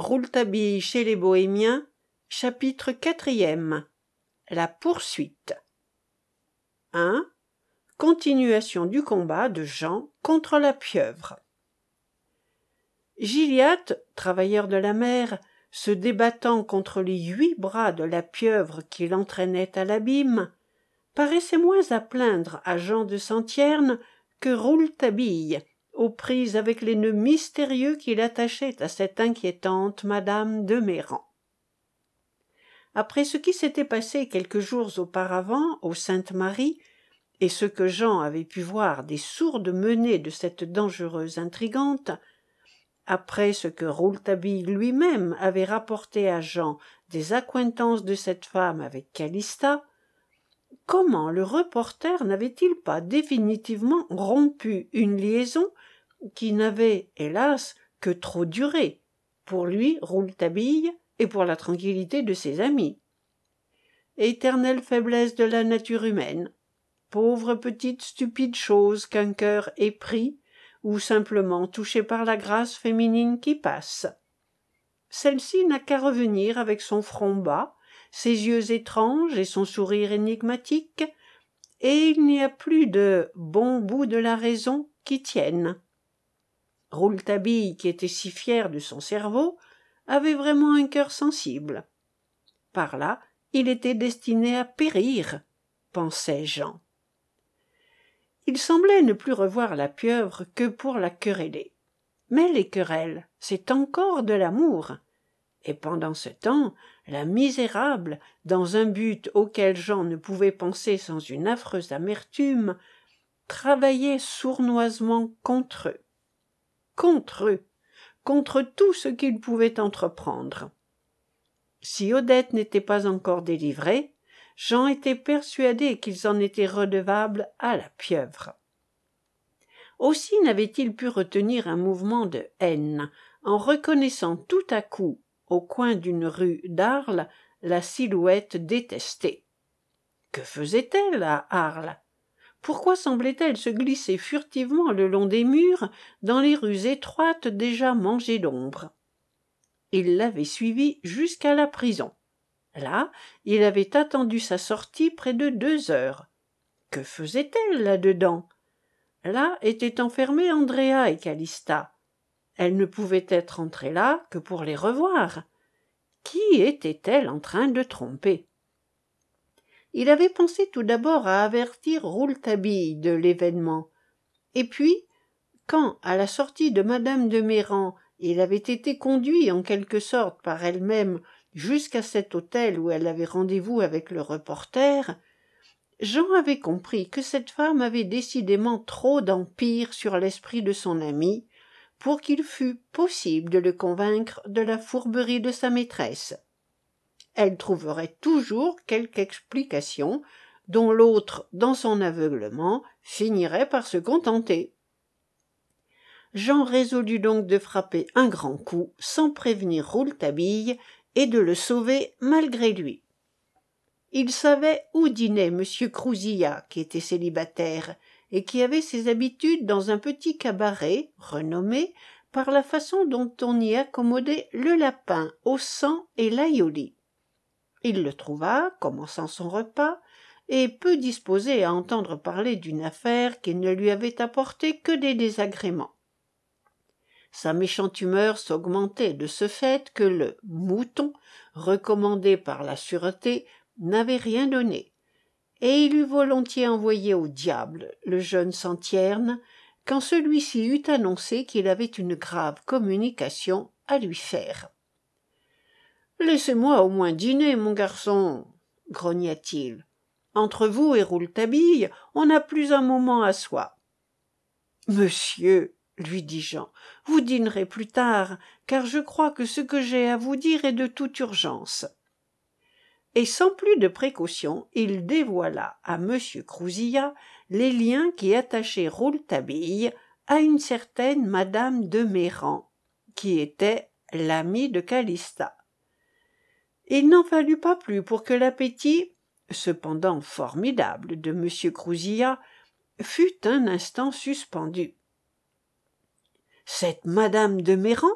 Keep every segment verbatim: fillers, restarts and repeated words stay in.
Rouletabille chez les Bohémiens, chapitre quatrième. La poursuite. un. Continuation du combat de Jean contre la pieuvre. Gilliatt, travailleur de la mer, se débattant contre les huit bras de la pieuvre qui l'entraînait à l'abîme, paraissait moins à plaindre à Jean de Senthierne que Rouletabille, aux prises avec les nœuds mystérieux qu'il attachait à cette inquiétante madame de Méran. Après ce qui s'était passé quelques jours auparavant au Sainte-Marie, et ce que Jean avait pu voir des sourdes menées de cette dangereuse intrigante, après ce que Rouletabille lui-même avait rapporté à Jean des accointances de cette femme avec Calista, comment le reporter n'avait-il pas définitivement rompu une liaison qui n'avait, hélas, que trop duré, pour lui, Rouletabille, et pour la tranquillité de ses amis? Éternelle faiblesse de la nature humaine, pauvre petite stupide chose qu'un cœur épris, ou simplement touché par la grâce féminine qui passe. Celle-ci n'a qu'à revenir avec son front bas, ses yeux étranges et son sourire énigmatique, et il n'y a plus de bon bout de la raison qui tienne. Rouletabille, qui était si fier de son cerveau, avait vraiment un cœur sensible. Par là, il était destiné à périr, pensait Jean. Il semblait ne plus revoir la pieuvre que pour la quereller. Mais les querelles, c'est encore de l'amour. Et pendant ce temps, la misérable, dans un but auquel Jean ne pouvait penser sans une affreuse amertume, travaillait sournoisement contre eux. Contre eux, contre tout ce qu'ils pouvaient entreprendre. Si Odette n'était pas encore délivrée, Jean était persuadé qu'ils en étaient redevables à la pieuvre. Aussi n'avait-il pu retenir un mouvement de haine en reconnaissant tout à coup, au coin d'une rue d'Arles, la silhouette détestée. Que faisait-elle à Arles? Pourquoi semblait-elle se glisser furtivement le long des murs, dans les rues étroites déjà mangées d'ombre? Il l'avait suivie jusqu'à la prison. Là, il avait attendu sa sortie près de deux heures. Que faisait-elle là-dedans? Là étaient enfermés Andrea et Calista. Elle ne pouvait être entrée là que pour les revoir. Qui était-elle en train de tromper? Il avait pensé tout d'abord à avertir Rouletabille de l'événement. Et puis, quand, à la sortie de madame de Méran, il avait été conduit en quelque sorte par elle-même jusqu'à cet hôtel où elle avait rendez-vous avec le reporter, Jean avait compris que cette femme avait décidément trop d'empire sur l'esprit de son ami pour qu'il fût possible de le convaincre de la fourberie de sa maîtresse. Elle trouverait toujours quelque explication dont l'autre, dans son aveuglement, finirait par se contenter. Jean résolut donc de frapper un grand coup sans prévenir Rouletabille et de le sauver malgré lui. Il savait où dînait M. Crouzillat, qui était célibataire, et qui avait ses habitudes dans un petit cabaret, renommé par la façon dont on y accommodait le lapin au sang et l'aïoli. Il le trouva, commençant son repas, et peu disposé à entendre parler d'une affaire qui ne lui avait apporté que des désagréments. Sa méchante humeur s'augmentait de ce fait que le mouton, recommandé par la sûreté, n'avait rien donné, et il eût volontiers envoyé au diable le jeune Senthierne quand celui-ci eut annoncé qu'il avait une grave communication à lui faire. « Laissez-moi au moins dîner, mon garçon, » grogna-t-il. « Entre vous et Rouletabille, on n'a plus un moment à soi. »« Monsieur, » lui dit Jean, « vous dînerez plus tard, car je crois que ce que j'ai à vous dire est de toute urgence. » Et sans plus de précaution, il dévoila à M. Crouzillat les liens qui attachaient Rouletabille à une certaine madame de Méran, qui était l'amie de Calista. Il n'en fallut pas plus pour que l'appétit, cependant formidable, de M. Crouzillat fût un instant suspendu. « Cette madame de Méran »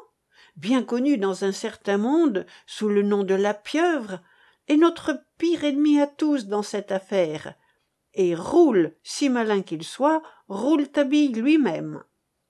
bien connue dans un certain monde sous le nom de la pieuvre, est notre pire ennemi à tous dans cette affaire, et Roule, si malin qu'il soit, Rouletabille lui-même.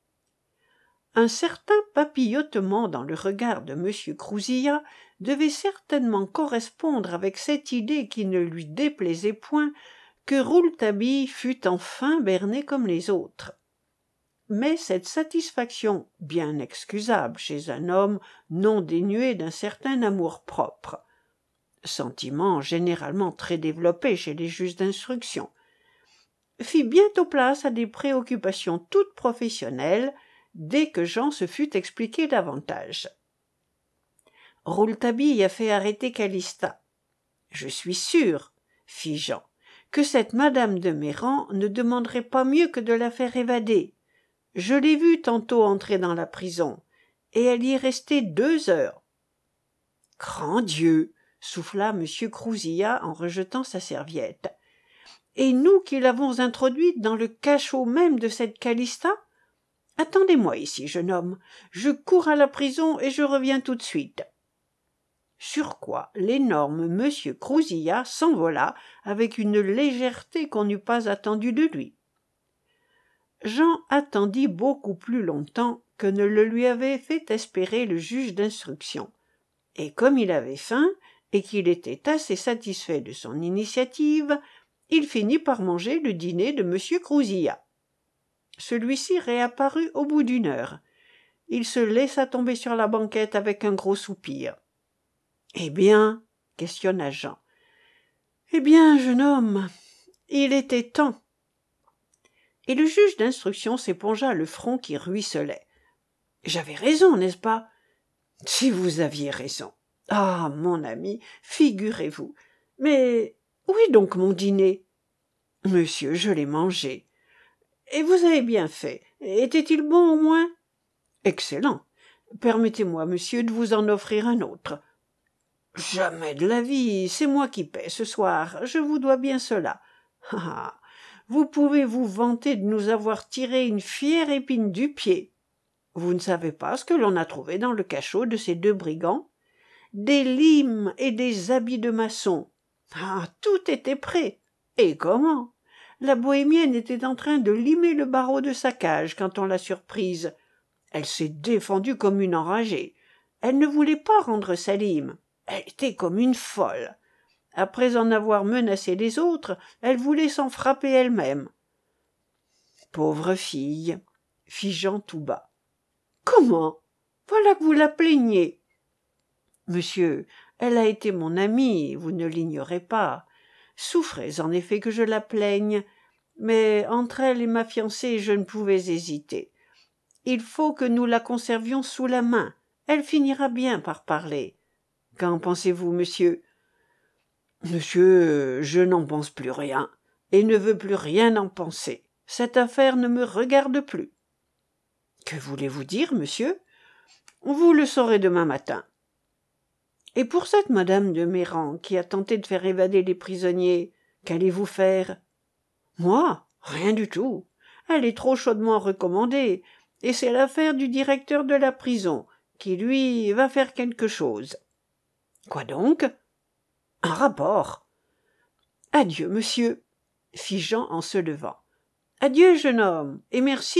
Un certain papillotement dans le regard de M. Crouzillat devait certainement correspondre avec cette idée qui ne lui déplaisait point, que Rouletabille fût enfin berné comme les autres. Mais cette satisfaction, bien excusable chez un homme non dénué d'un certain amour-propre, sentiment généralement très développé chez les juges d'instruction, fit bientôt place à des préoccupations toutes professionnelles dès que Jean se fut expliqué davantage. Rouletabille a fait arrêter Calista. Je suis sûr, fit Jean, que cette madame de Méran ne demanderait pas mieux que de la faire évader. Je l'ai vue tantôt entrer dans la prison, et elle y est restée deux heures. Grand Dieu, souffla M. Crouzillat en rejetant sa serviette. Et nous qui l'avons introduite dans le cachot même de cette Calista? Attendez-moi ici, jeune homme, je cours à la prison et je reviens tout de suite. Sur quoi l'énorme M. Crouzillat s'envola avec une légèreté qu'on n'eût pas attendue de lui. Jean attendit beaucoup plus longtemps que ne le lui avait fait espérer le juge d'instruction, et comme il avait faim et qu'il était assez satisfait de son initiative, il finit par manger le dîner de M. Crouzillat. Celui-ci réapparut au bout d'une heure. Il se laissa tomber sur la banquette avec un gros soupir. « Eh bien ?» questionna Jean. « Eh bien, jeune homme, il était temps. » Et le juge d'instruction s'épongea le front qui ruisselait. « J'avais raison, n'est-ce pas ?»« Si vous aviez raison. Ah, mon ami, figurez-vous. Mais où est donc mon dîner ?»« Monsieur, je l'ai mangé. »« Et vous avez bien fait. Était-il bon au moins ?»« Excellent. Permettez-moi, monsieur, de vous en offrir un autre. »« Jamais de la vie. C'est moi qui paie ce soir. Je vous dois bien cela. » « Ah, vous pouvez vous vanter de nous avoir tiré une fière épine du pied. Vous ne savez pas ce que l'on a trouvé dans le cachot de ces deux brigands? Des limes et des habits de maçon. Ah, tout était prêt. Et comment? La bohémienne était en train de limer le barreau de sa cage quand on l'a surprise. Elle s'est défendue comme une enragée. Elle ne voulait pas rendre sa lime. Elle était comme une folle. Après en avoir menacé les autres, elle voulait s'en frapper elle-même. « Pauvre fille !» fit Jean tout bas. « Comment? Voilà que vous la plaignez. »« Monsieur, elle a été mon amie, vous ne l'ignorez pas. Souffrez en effet que je la plaigne, mais entre elle et ma fiancée, je ne pouvais hésiter. Il faut que nous la conservions sous la main. Elle finira bien par parler. Qu'en pensez-vous, monsieur ? » « Monsieur, je n'en pense plus rien, et ne veux plus rien en penser. Cette affaire ne me regarde plus. »« Que voulez-vous dire, monsieur ? » ?»« Vous le saurez demain matin. »« Et pour cette madame de Méran qui a tenté de faire évader les prisonniers, qu'allez-vous faire ? » ?»« Moi ? Rien du tout. Elle est trop chaudement recommandée, et c'est l'affaire du directeur de la prison, qui, lui, va faire quelque chose. »« Quoi donc ? » ?»« Un rapport. »« Adieu, monsieur, » fit Jean en se levant. « Adieu, jeune homme, et merci. »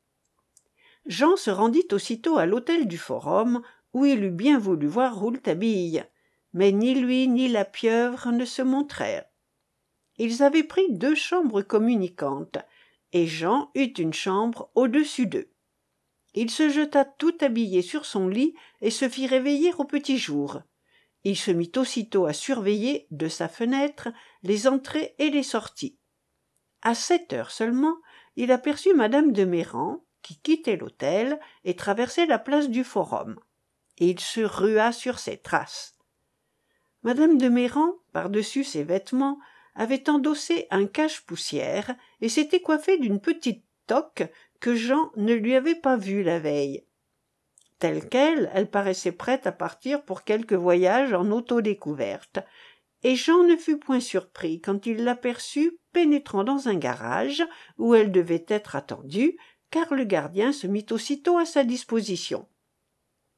Jean se rendit aussitôt à l'hôtel du Forum, où il eût bien voulu voir Rouletabille, mais ni lui ni la pieuvre ne se montrèrent. Ils avaient pris deux chambres communicantes, et Jean eut une chambre au-dessus d'eux. Il se jeta tout habillé sur son lit et se fit réveiller au petit jour. Il se mit aussitôt à surveiller, de sa fenêtre, les entrées et les sorties. À sept heures seulement, il aperçut madame de Méran, qui quittait l'hôtel et traversait la place du Forum. Et il se rua sur ses traces. Madame de Méran, par-dessus ses vêtements, avait endossé un cache-poussière et s'était coiffée d'une petite toque que Jean ne lui avait pas vue la veille. Telle quelle, elle paraissait prête à partir pour quelque voyage en auto-découverte, et Jean ne fut point surpris quand il l'aperçut pénétrant dans un garage où elle devait être attendue, car le gardien se mit aussitôt à sa disposition.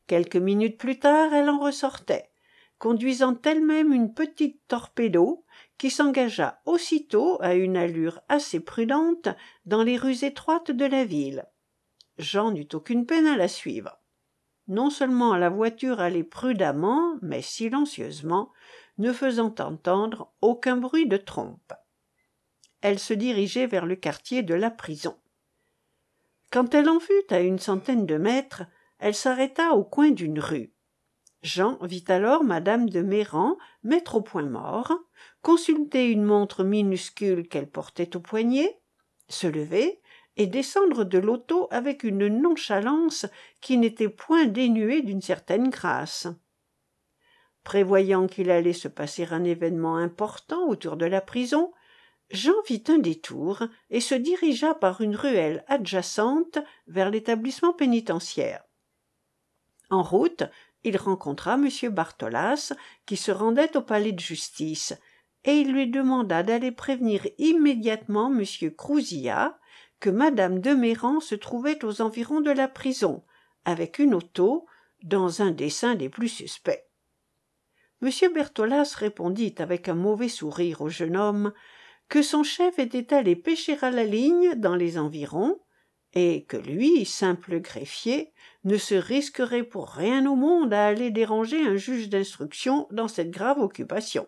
Quelques minutes plus tard, elle en ressortait, conduisant elle-même une petite torpedo qui s'engagea aussitôt à une allure assez prudente dans les rues étroites de la ville. Jean n'eut aucune peine à la suivre. Non seulement la voiture allait prudemment, mais silencieusement, ne faisant entendre aucun bruit de trompe. Elle se dirigeait vers le quartier de la prison. Quand elle en fut à une centaine de mètres, elle s'arrêta au coin d'une rue. Jean vit alors madame de Mérans mettre au point mort, consulter une montre minuscule qu'elle portait au poignet, se lever et descendre de l'auto avec une nonchalance qui n'était point dénuée d'une certaine grâce. Prévoyant qu'il allait se passer un événement important autour de la prison, Jean fit un détour et se dirigea par une ruelle adjacente vers l'établissement pénitentiaire. En route, il rencontra M. Bartholas, qui se rendait au palais de justice, et il lui demanda d'aller prévenir immédiatement M. Crouzillat que Madame de Mérans se trouvait aux environs de la prison, avec une auto, dans un dessein des plus suspects. M. Bertholas répondit avec un mauvais sourire au jeune homme que son chef était allé pêcher à la ligne dans les environs, et que lui, simple greffier, ne se risquerait pour rien au monde à aller déranger un juge d'instruction dans cette grave occupation.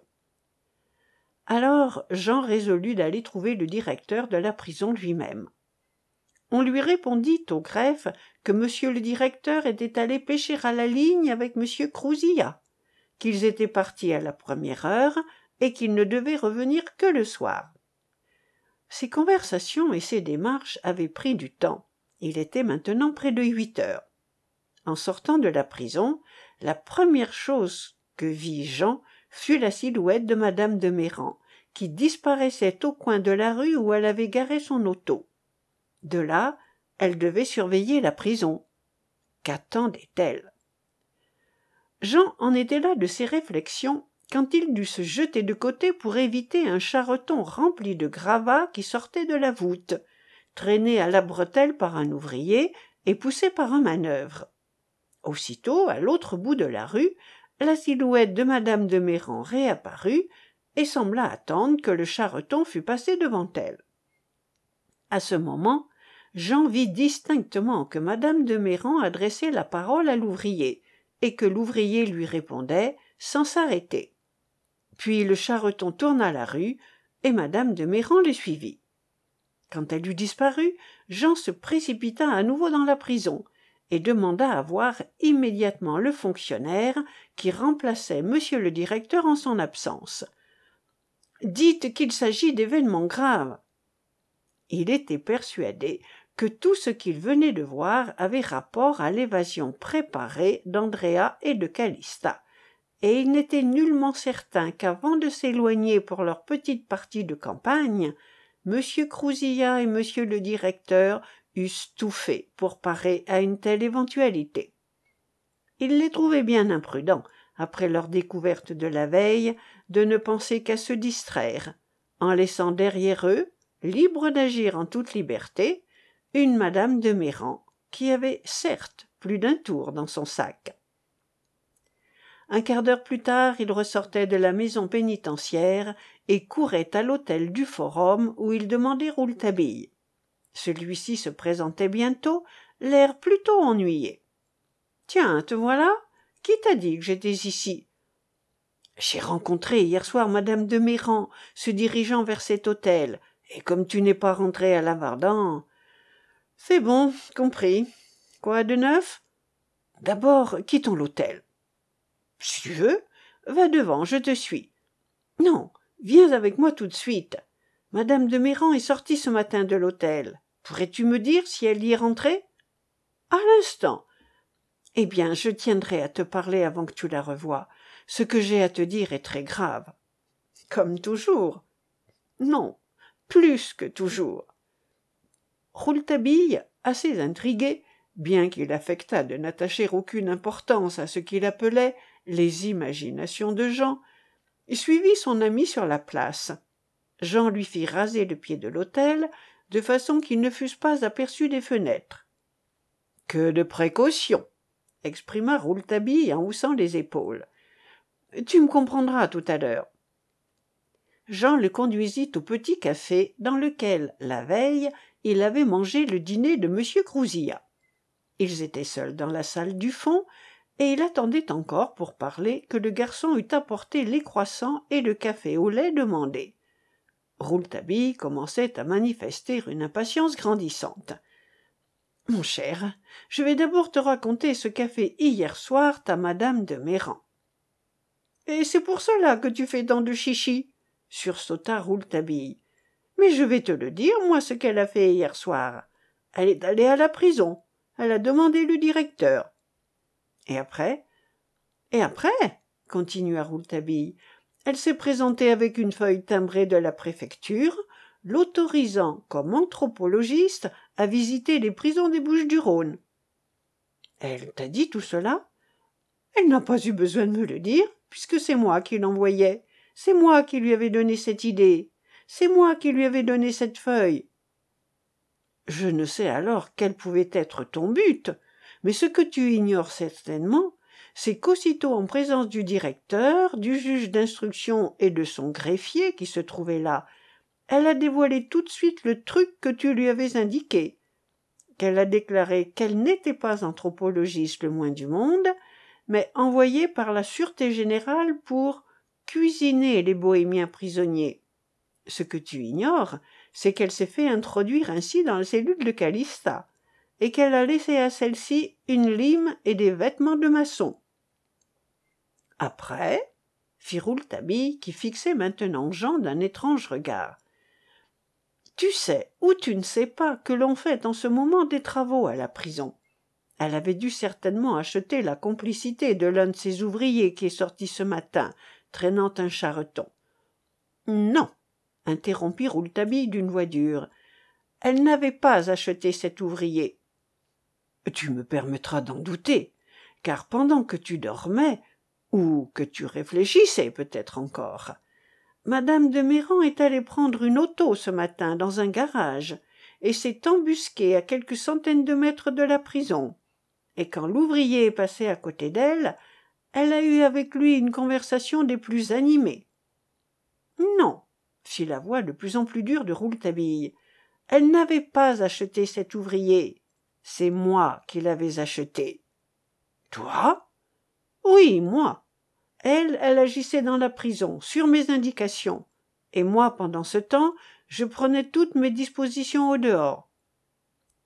Alors Jean résolut d'aller trouver le directeur de la prison lui-même. On lui répondit au greffe que monsieur le directeur était allé pêcher à la ligne avec monsieur Crouzillat, qu'ils étaient partis à la première heure et qu'ils ne devaient revenir que le soir. Ces conversations et ces démarches avaient pris du temps. Il était maintenant près de huit heures. En sortant de la prison, la première chose que vit Jean fut la silhouette de madame de Mérans, qui disparaissait au coin de la rue où elle avait garé son auto. De là, elle devait surveiller la prison. Qu'attendait-elle? Jean en était là de ses réflexions quand il dut se jeter de côté pour éviter un charreton rempli de gravats qui sortait de la voûte, traîné à la bretelle par un ouvrier et poussé par un manœuvre. Aussitôt, à l'autre bout de la rue, la silhouette de madame de Mérans réapparut et sembla attendre que le charreton fût passé devant elle. À ce moment, Jean vit distinctement que madame de Mérans adressait la parole à l'ouvrier et que l'ouvrier lui répondait sans s'arrêter. Puis le charreton tourna la rue et madame de Mérans le suivit. Quand elle eut disparu, Jean se précipita à nouveau dans la prison et demanda à voir immédiatement le fonctionnaire qui remplaçait monsieur le directeur en son absence. « Dites qu'il s'agit d'événements graves. » Il était persuadé que tout ce qu'il venait de voir avait rapport à l'évasion préparée d'Andrea et de Calista, et il n'était nullement certain qu'avant de s'éloigner pour leur petite partie de campagne, M. Crouzillat et monsieur le directeur eussent tout fait pour parer à une telle éventualité. Il les trouvait bien imprudents, après leur découverte de la veille, de ne penser qu'à se distraire, en laissant derrière eux, libre d'agir en toute liberté, une madame de Mérans, qui avait certes plus d'un tour dans son sac. Un quart d'heure plus tard, il ressortait de la maison pénitentiaire et courait à l'hôtel du Forum où il demandait Rouletabille. Celui-ci se présentait bientôt, l'air plutôt ennuyé. « Tiens, te voilà? Qui t'a dit que j'étais ici ?»« J'ai rencontré hier soir madame de Mérans, se dirigeant vers cet hôtel, et comme tu n'es pas rentré à Lavardin... »« C'est bon, compris. Quoi de neuf? »« D'abord, quittons l'hôtel. »« Si tu veux, va devant, je te suis. »« Non, viens avec moi tout de suite. Madame de Mérans est sortie ce matin de l'hôtel. Pourrais-tu me dire si elle y est rentrée? »« À l'instant. »« Eh bien, je tiendrai à te parler avant que tu la revoies. Ce que j'ai à te dire est très grave. »« Comme toujours. »« Non, plus que toujours. » Rouletabille, assez intrigué, bien qu'il affectât de n'attacher aucune importance à ce qu'il appelait les imaginations de Jean, suivit son ami sur la place. Jean lui fit raser le pied de l'hôtel, de façon qu'ils ne fussent pas aperçus des fenêtres. « Que de précautions !» exprima Rouletabille en haussant les épaules. « Tu me comprendras tout à l'heure. » Jean le conduisit au petit café dans lequel, la veille, il avait mangé le dîner de M. Crouzillat. Ils étaient seuls dans la salle du fond, et il attendait encore pour parler que le garçon eût apporté les croissants et le café au lait demandés. Rouletabille commençait à manifester une impatience grandissante. « Mon cher, je vais d'abord te raconter ce qu'a fait hier soir ta madame de Méran. »« Et c'est pour cela que tu fais tant de chichi ?» sursauta Rouletabille. « Mais je vais te le dire, moi, ce qu'elle a fait hier soir. Elle est allée à la prison. Elle a demandé le directeur. »« Et après ?»« Et après, » continua Rouletabille, « elle s'est présentée avec une feuille timbrée de la préfecture, l'autorisant, comme anthropologiste, à visiter les prisons des Bouches-du-Rhône. »« Elle t'a dit tout cela ? » ?»« Elle n'a pas eu besoin de me le dire, puisque c'est moi qui l'envoyais. C'est moi qui lui avais donné cette idée. C'est moi qui lui avais donné cette feuille. » Je ne sais alors quel pouvait être ton but, mais ce que tu ignores certainement, c'est qu'aussitôt en présence du directeur, du juge d'instruction et de son greffier qui se trouvait là, elle a dévoilé tout de suite le truc que tu lui avais indiqué, qu'elle a déclaré qu'elle n'était pas anthropologiste le moins du monde, mais envoyée par la Sûreté générale pour cuisiner les bohémiens prisonniers. Ce que tu ignores, c'est qu'elle s'est fait introduire ainsi dans la cellule de Calista, et qu'elle a laissé à celle-ci une lime et des vêtements de maçon. Après, fit Rouletabille, qui fixait maintenant Jean d'un étrange regard. Tu sais, ou tu ne sais pas, que l'on fait en ce moment des travaux à la prison. Elle avait dû certainement acheter la complicité de l'un de ses ouvriers qui est sorti ce matin, traînant un charreton. Non, interrompit Rouletabille d'une voix dure. Elle n'avait pas acheté cet ouvrier. Tu me permettras d'en douter, car pendant que tu dormais, ou que tu réfléchissais peut-être encore, madame de Méran est allée prendre une auto ce matin dans un garage et s'est embusquée à quelques centaines de mètres de la prison. Et quand l'ouvrier est passé à côté d'elle, elle a eu avec lui une conversation des plus animées. Non, fit la voix de plus en plus dure de Rouletabille. Elle n'avait pas acheté cet ouvrier. C'est moi qui l'avais acheté. Toi ? Oui, moi. Elle, elle agissait dans la prison, sur mes indications. Et moi, pendant ce temps, je prenais toutes mes dispositions au dehors. Pourquoi ?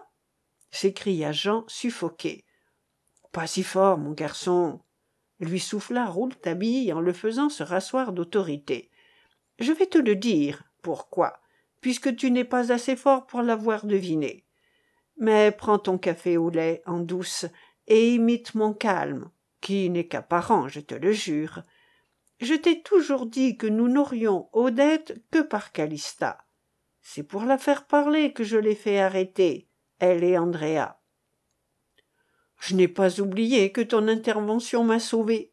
S'écria Jean, suffoqué. Pas si fort, mon garçon, lui souffla Rouletabille en le faisant se rasseoir d'autorité. Je vais te le dire, pourquoi, puisque tu n'es pas assez fort pour l'avoir deviné. Mais prends ton café au lait en douce et imite mon calme, qui n'est qu'apparent, je te le jure. Je t'ai toujours dit que nous n'aurions Odette que par Calista. C'est pour la faire parler que je l'ai fait arrêter, elle et Andrea. Je n'ai pas oublié que ton intervention m'a sauvé.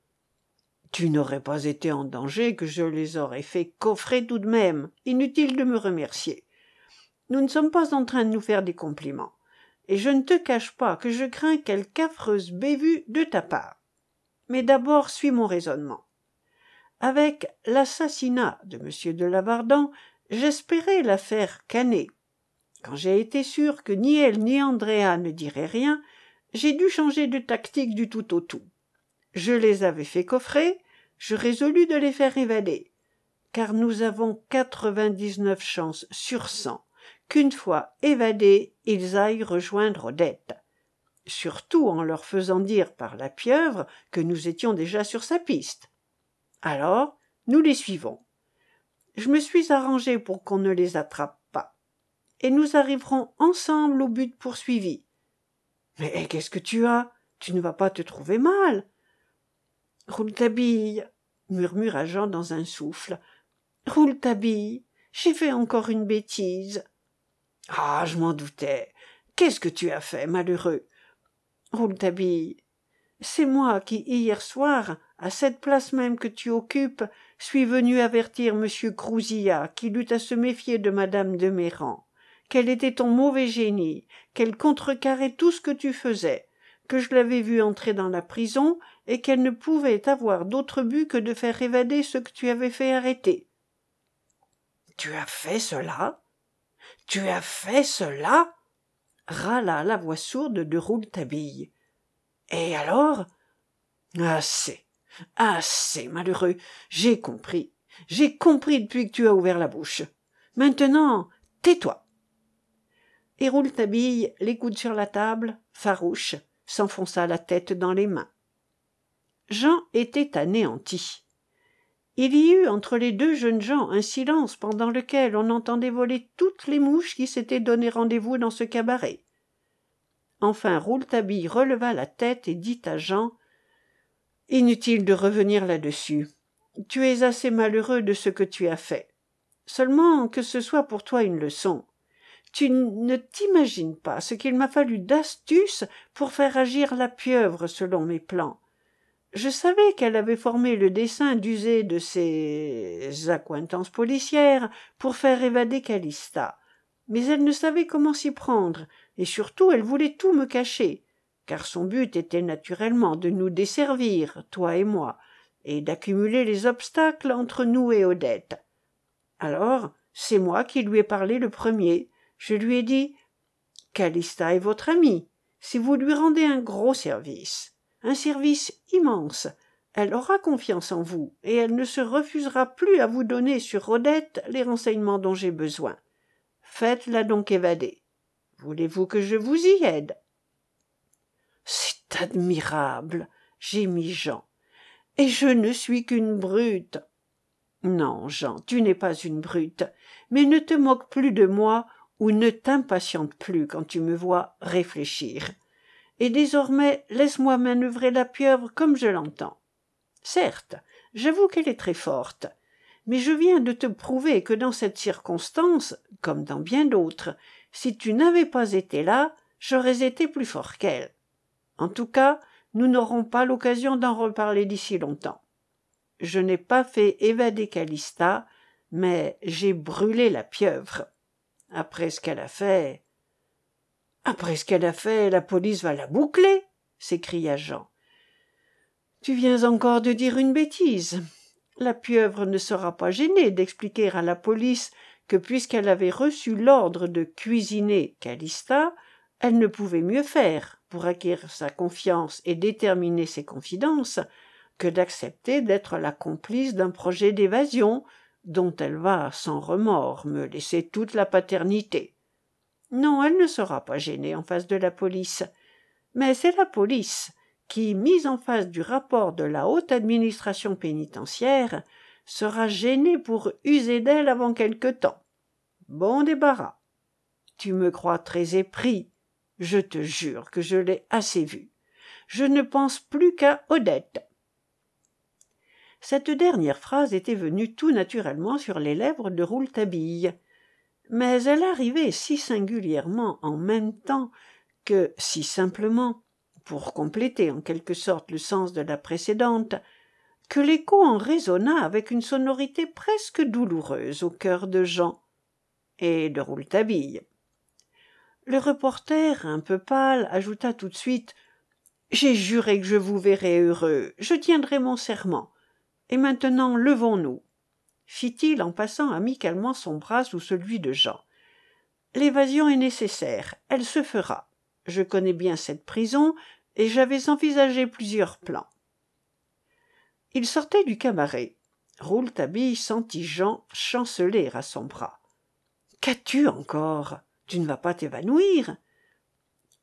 Tu n'aurais pas été en danger que je les aurais fait coffrer tout de même. Inutile de me remercier. Nous ne sommes pas en train de nous faire des compliments. Et je ne te cache pas que je crains quelque affreuse bévue de ta part. Mais d'abord, suis mon raisonnement. Avec l'assassinat de M de Lavardan, j'espérais la faire canner. Quand j'ai été sûr que ni elle ni Andrea ne diraient rien, j'ai dû changer de tactique du tout au tout. Je les avais fait coffrer, je résolus de les faire évader, car nous avons quatre-vingt-dix-neuf chances sur cent qu'une fois évadés, ils aillent rejoindre Odette, surtout en leur faisant dire par la pieuvre que nous étions déjà sur sa piste. Alors, nous les suivons. Je me suis arrangé pour qu'on ne les attrape pas, et nous arriverons ensemble au but poursuivi. Mais qu'est-ce que tu as ? Tu ne vas pas te trouver mal ? Rouletabille, murmura Jean dans un souffle. Rouletabille, j'ai fait encore une bêtise. Ah, je m'en doutais. Qu'est-ce que tu as fait, malheureux ? Rouletabille, c'est moi qui, hier soir, à cette place même que tu occupes, suis venu avertir monsieur Crouzillat qu'il eût à se méfier de madame de Méran, qu'elle était ton mauvais génie, qu'elle contrecarrait tout ce que tu faisais, que je l'avais vue entrer dans la prison et qu'elle ne pouvait avoir d'autre but que de faire évader ceux que tu avais fait arrêter. »« Tu as fait cela ? Tu as fait cela ?» râla la voix sourde de Rouletabille. « Et alors ?»« Assez, assez, malheureux, j'ai compris, j'ai compris depuis que tu as ouvert la bouche. Maintenant, tais-toi. » Et Rouletabille, les coudes sur la table, farouche, s'enfonça la tête dans les mains. Jean était anéanti. Il y eut entre les deux jeunes gens un silence pendant lequel on entendait voler toutes les mouches qui s'étaient donné rendez-vous dans ce cabaret. Enfin Rouletabille releva la tête et dit à Jean « Inutile de revenir là-dessus. Tu es assez malheureux de ce que tu as fait. Seulement que ce soit pour toi une leçon. Tu ne t'imagines pas ce qu'il m'a fallu d'astuce pour faire agir la pieuvre selon mes plans. Je savais qu'elle avait formé le dessein d'user de ses accointances policières pour faire évader Calista, mais elle ne savait comment s'y prendre, et surtout elle voulait tout me cacher, car son but était naturellement de nous desservir, toi et moi, et d'accumuler les obstacles entre nous et Odette. Alors, c'est moi qui lui ai parlé le premier. Je lui ai dit « Calista est votre amie. Si vous lui rendez un gros service, un service immense, elle aura confiance en vous et elle ne se refusera plus à vous donner sur Odette les renseignements dont j'ai besoin. Faites-la donc évader. Voulez-vous que je vous y aide ?» « C'est admirable, » gémit Jean. « Et je ne suis qu'une brute. » »« Non, Jean, tu n'es pas une brute, mais ne te moque plus de moi ou ne t'impatiente plus quand tu me vois réfléchir. Et désormais, laisse-moi manœuvrer la pieuvre comme je l'entends. Certes, j'avoue qu'elle est très forte, mais je viens de te prouver que dans cette circonstance, comme dans bien d'autres, si tu n'avais pas été là, j'aurais été plus fort qu'elle. En tout cas, nous n'aurons pas l'occasion d'en reparler d'ici longtemps. Je n'ai pas fait évader Calista, mais j'ai brûlé la pieuvre. Après ce qu'elle a fait... »« Après ce qu'elle a fait, la police va la boucler !» s'écria Jean. « Tu viens encore de dire une bêtise. La pieuvre ne sera pas gênée d'expliquer à la police que puisqu'elle avait reçu l'ordre de cuisiner Calista, elle ne pouvait mieux faire pour acquérir sa confiance et déterminer ses confidences que d'accepter d'être la complice d'un projet d'évasion dont elle va, sans remords, me laisser toute la paternité. Non, elle ne sera pas gênée en face de la police, mais c'est la police qui, mise en face du rapport de la haute administration pénitentiaire, sera gênée pour user d'elle avant quelque temps. Bon débarras. Tu me crois très épris. Je te jure que je l'ai assez vu. Je ne pense plus qu'à Odette. » Cette dernière phrase était venue tout naturellement sur les lèvres de Rouletabille, mais elle arrivait si singulièrement en même temps que, si simplement, pour compléter en quelque sorte le sens de la précédente, que l'écho en résonna avec une sonorité presque douloureuse au cœur de Jean et de Rouletabille. Le reporter, un peu pâle, ajouta tout de suite « J'ai juré que je vous verrais heureux, je tiendrai mon serment. Et maintenant, levons-nous, » fit-il en passant amicalement son bras sous celui de Jean. « L'évasion est nécessaire, elle se fera. Je connais bien cette prison et j'avais envisagé plusieurs plans. » Il sortait du cabaret. Rouletabille sentit Jean chanceler à son bras. « Qu'as-tu encore ? Tu ne vas pas t'évanouir ?»« Rouletabille, »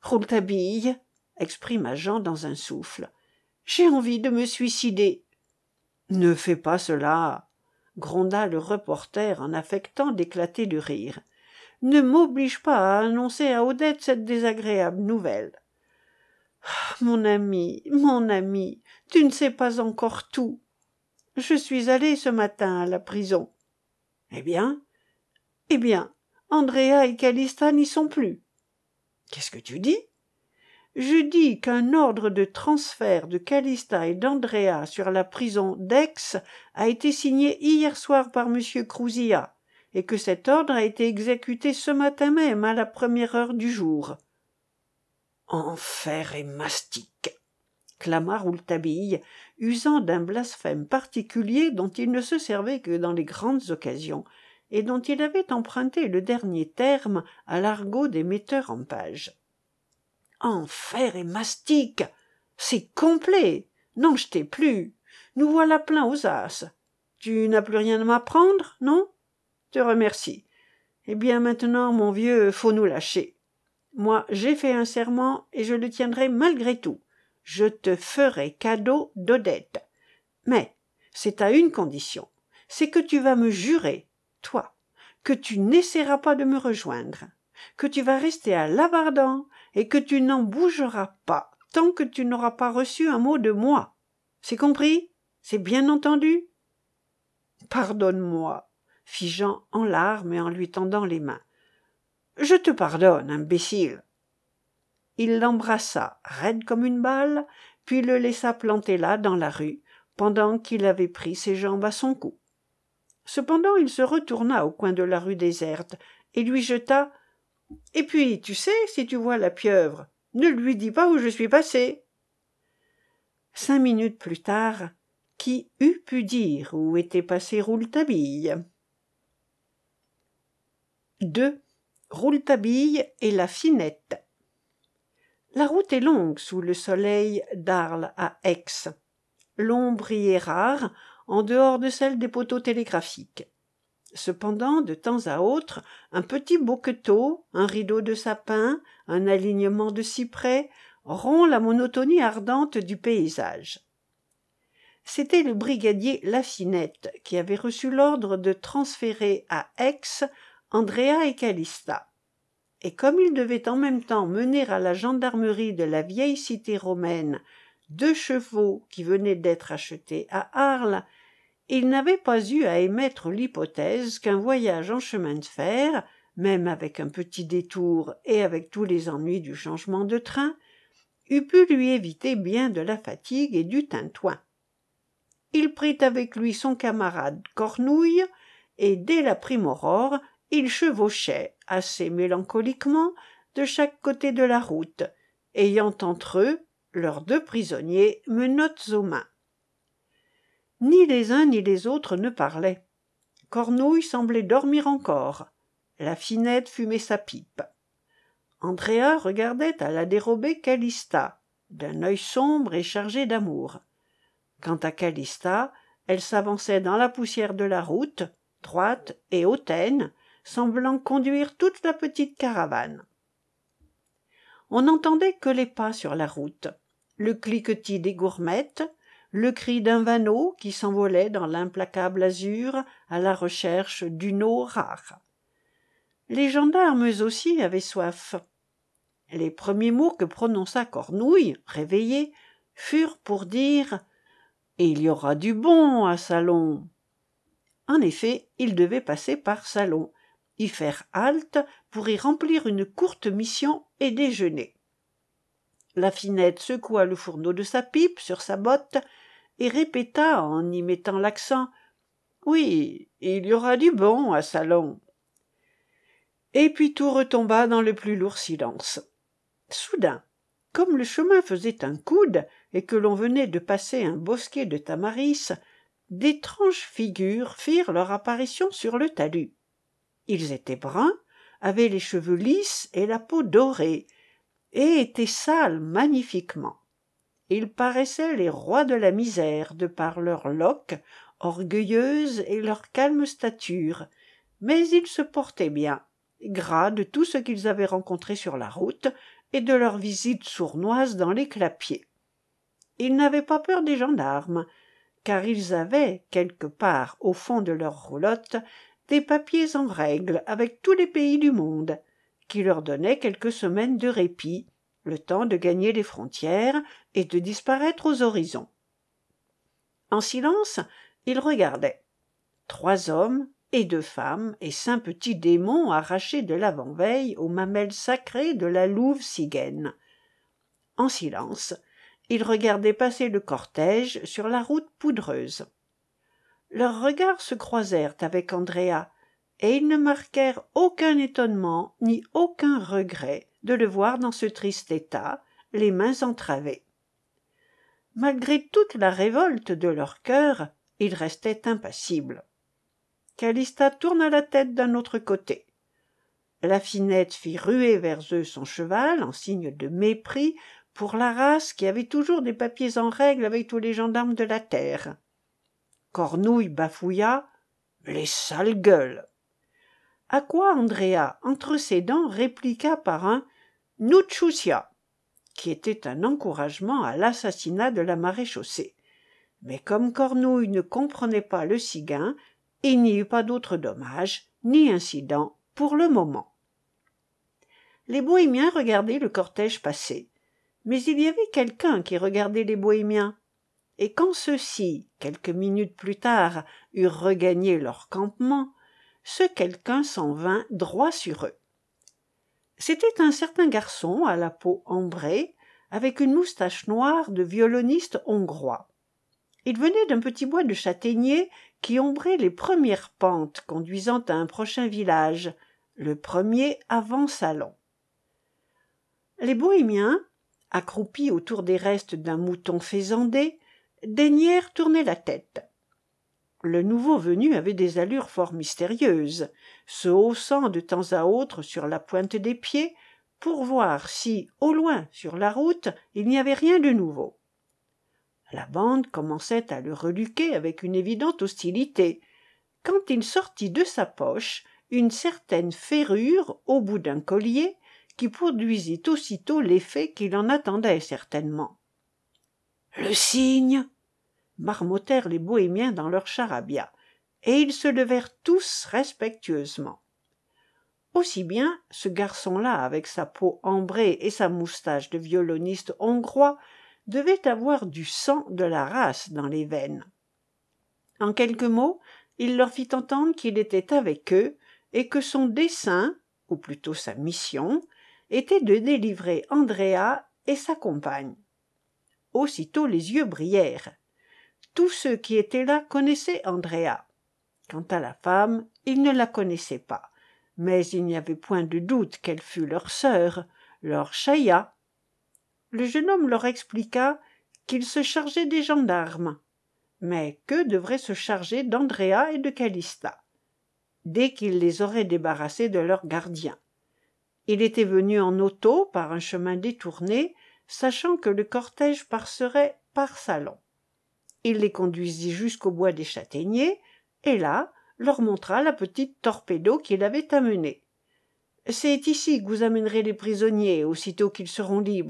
exprima Jean dans un souffle, « j'ai envie de me suicider. » « Ne fais pas cela, » gronda le reporter en affectant d'éclater de rire. « Ne m'oblige pas à annoncer à Odette cette désagréable nouvelle. »« Ah, mon ami, mon ami, tu ne sais pas encore tout. Je suis allé ce matin à la prison. »« Eh bien ?»« Eh bien, Andrea et Calista n'y sont plus. »« Qu'est-ce que tu dis ?»« Je dis qu'un ordre de transfert de Calista et d'Andrea sur la prison d'Aix a été signé hier soir par monsieur Crouzillat, et que cet ordre a été exécuté ce matin même à la première heure du jour. » Enfer et mastic, clama Rouletabille, usant d'un blasphème particulier dont il ne se servait que dans les grandes occasions, et dont il avait emprunté le dernier terme à l'argot des metteurs en page. Enfer et mastic, c'est complet, n'en jetez plus, nous voilà pleins aux as. Tu n'as plus rien à m'apprendre, non? Te remercie. Eh bien maintenant, mon vieux, faut nous lâcher. Moi, j'ai fait un serment et je le tiendrai malgré tout. Je te ferai cadeau d'Odette. Mais c'est à une condition, c'est que tu vas me jurer, toi, que tu n'essaieras pas de me rejoindre, que tu vas rester à Lavardin et que tu n'en bougeras pas tant que tu n'auras pas reçu un mot de moi. C'est compris? C'est bien entendu? Pardonne-moi, fit Jean en larmes et en lui tendant les mains. Je te pardonne, imbécile. Il l'embrassa, raide comme une balle, puis le laissa planter là, dans la rue, pendant qu'il avait pris ses jambes à son cou. Cependant, il se retourna au coin de la rue déserte et lui jeta « Et puis, tu sais, si tu vois la pieuvre, ne lui dis pas où je suis passé. » Cinq minutes plus tard, qui eût pu dire où était passé Rouletabille? deux. Rouletabille et la Finette. La route est longue sous le soleil d'Arles à Aix. L'ombre y est rare, en dehors de celle des poteaux télégraphiques. Cependant, de temps à autre, un petit bouquetot, un rideau de sapin, un alignement de cyprès rompt la monotonie ardente du paysage. C'était le brigadier Lafinette qui avait reçu l'ordre de transférer à Aix Andrea et Calista. Et comme il devait en même temps mener à la gendarmerie de la vieille cité romaine deux chevaux qui venaient d'être achetés à Arles, il n'avait pas eu à émettre l'hypothèse qu'un voyage en chemin de fer, même avec un petit détour et avec tous les ennuis du changement de train, eût pu lui éviter bien de la fatigue et du tintouin. Il prit avec lui son camarade Cornouille, et dès la prime aurore, ils chevauchaient, assez mélancoliquement, de chaque côté de la route, ayant entre eux leurs deux prisonniers menottes aux mains. Ni les uns ni les autres ne parlaient. Cornouille semblait dormir encore. La Finette fumait sa pipe. Andrea regardait à la dérobée Calista, d'un œil sombre et chargé d'amour. Quant à Calista, elle s'avançait dans la poussière de la route, droite et hautaine, semblant conduire toute la petite caravane. On n'entendait que les pas sur la route, le cliquetis des gourmettes, le cri d'un vanneau qui s'envolait dans l'implacable azur à la recherche d'une eau rare. Les gendarmes aussi avaient soif. Les premiers mots que prononça Cornouille, réveillé, furent pour dire « Il y aura du bon à Salon ». En effet, il devait passer par Salon, y faire halte pour y remplir une courte mission et déjeuner. La Finette secoua le fourneau de sa pipe sur sa botte et répéta en y mettant l'accent « Oui, il y aura du bon à Salon ». Et puis tout retomba dans le plus lourd silence. Soudain, comme le chemin faisait un coude et que l'on venait de passer un bosquet de tamaris, d'étranges figures firent leur apparition sur le talus. Ils étaient bruns, avaient les cheveux lisses et la peau dorée, et étaient sales magnifiquement. Ils paraissaient les rois de la misère de par leurs loques orgueilleuses et leur calme stature, mais ils se portaient bien, gras de tout ce qu'ils avaient rencontré sur la route et de leur visite sournoise dans les clapiers. Ils n'avaient pas peur des gendarmes, car ils avaient, quelque part au fond de leur roulotte, des papiers en règle avec tous les pays du monde, qui leur donnaient quelques semaines de répit, le temps de gagner les frontières et de disparaître aux horizons. En silence, ils regardaient. Trois hommes et deux femmes et cinq petits démons arrachés de l'avant-veille aux mamelles sacrées de la louve Cygène. En silence, ils regardaient passer le cortège sur la route poudreuse. Leurs regards se croisèrent avec Andrea, et ils ne marquèrent aucun étonnement ni aucun regret de le voir dans ce triste état, les mains entravées. Malgré toute la révolte de leur cœur, ils restaient impassibles. Calista tourna la tête d'un autre côté. La Finette fit ruer vers eux son cheval en signe de mépris pour la race qui avait toujours des papiers en règle avec tous les gendarmes de la terre. Cornouille bafouilla « Les sales gueules !» À quoi Andrea, entre ses dents, répliqua par un « Nucciusia !» qui était un encouragement à l'assassinat de la maréchaussée. Mais comme Cornouille ne comprenait pas le ciguin, il n'y eut pas d'autre dommage, ni incident, pour le moment. Les bohémiens regardaient le cortège passer, mais il y avait quelqu'un qui regardait les bohémiens, et quand ceux-ci, quelques minutes plus tard, eurent regagné leur campement, ce quelqu'un s'en vint droit sur eux. C'était un certain garçon à la peau ambrée, avec une moustache noire de violoniste hongrois. Il venait d'un petit bois de châtaigniers qui ombrait les premières pentes conduisant à un prochain village, le premier avant Salon. Les bohémiens, accroupis autour des restes d'un mouton faisandé, daignèrent tourner la tête. Le nouveau venu avait des allures fort mystérieuses, se haussant de temps à autre sur la pointe des pieds pour voir si, au loin, sur la route, il n'y avait rien de nouveau. La bande commençait à le reluquer avec une évidente hostilité, quand il sortit de sa poche une certaine ferrure au bout d'un collier qui produisit aussitôt l'effet qu'il en attendait certainement. « Le cygne !» marmottèrent les bohémiens dans leur charabia, et ils se levèrent tous respectueusement. Aussi bien ce garçon-là, avec sa peau ambrée et sa moustache de violoniste hongrois, devait avoir du sang de la race dans les veines. En quelques mots, il leur fit entendre qu'il était avec eux et que son dessein, ou plutôt sa mission, était de délivrer Andrea et sa compagne. Aussitôt les yeux brillèrent. Tous ceux qui étaient là connaissaient Andrea. Quant à la femme, ils ne la connaissaient pas, mais il n'y avait point de doute qu'elle fût leur sœur, leur Chaïa. Le jeune homme leur expliqua qu'il se chargeait des gendarmes, mais qu'eux devraient se charger d'Andrea et de Calista, dès qu'il les aurait débarrassés de leurs gardiens. Il était venu en auto par un chemin détourné, sachant que le cortège passerait par Salon. Il les conduisit jusqu'au bois des châtaigniers, et là, leur montra la petite torpedo qu'il avait amenée. « C'est ici que vous amènerez les prisonniers, aussitôt qu'ils seront libres. »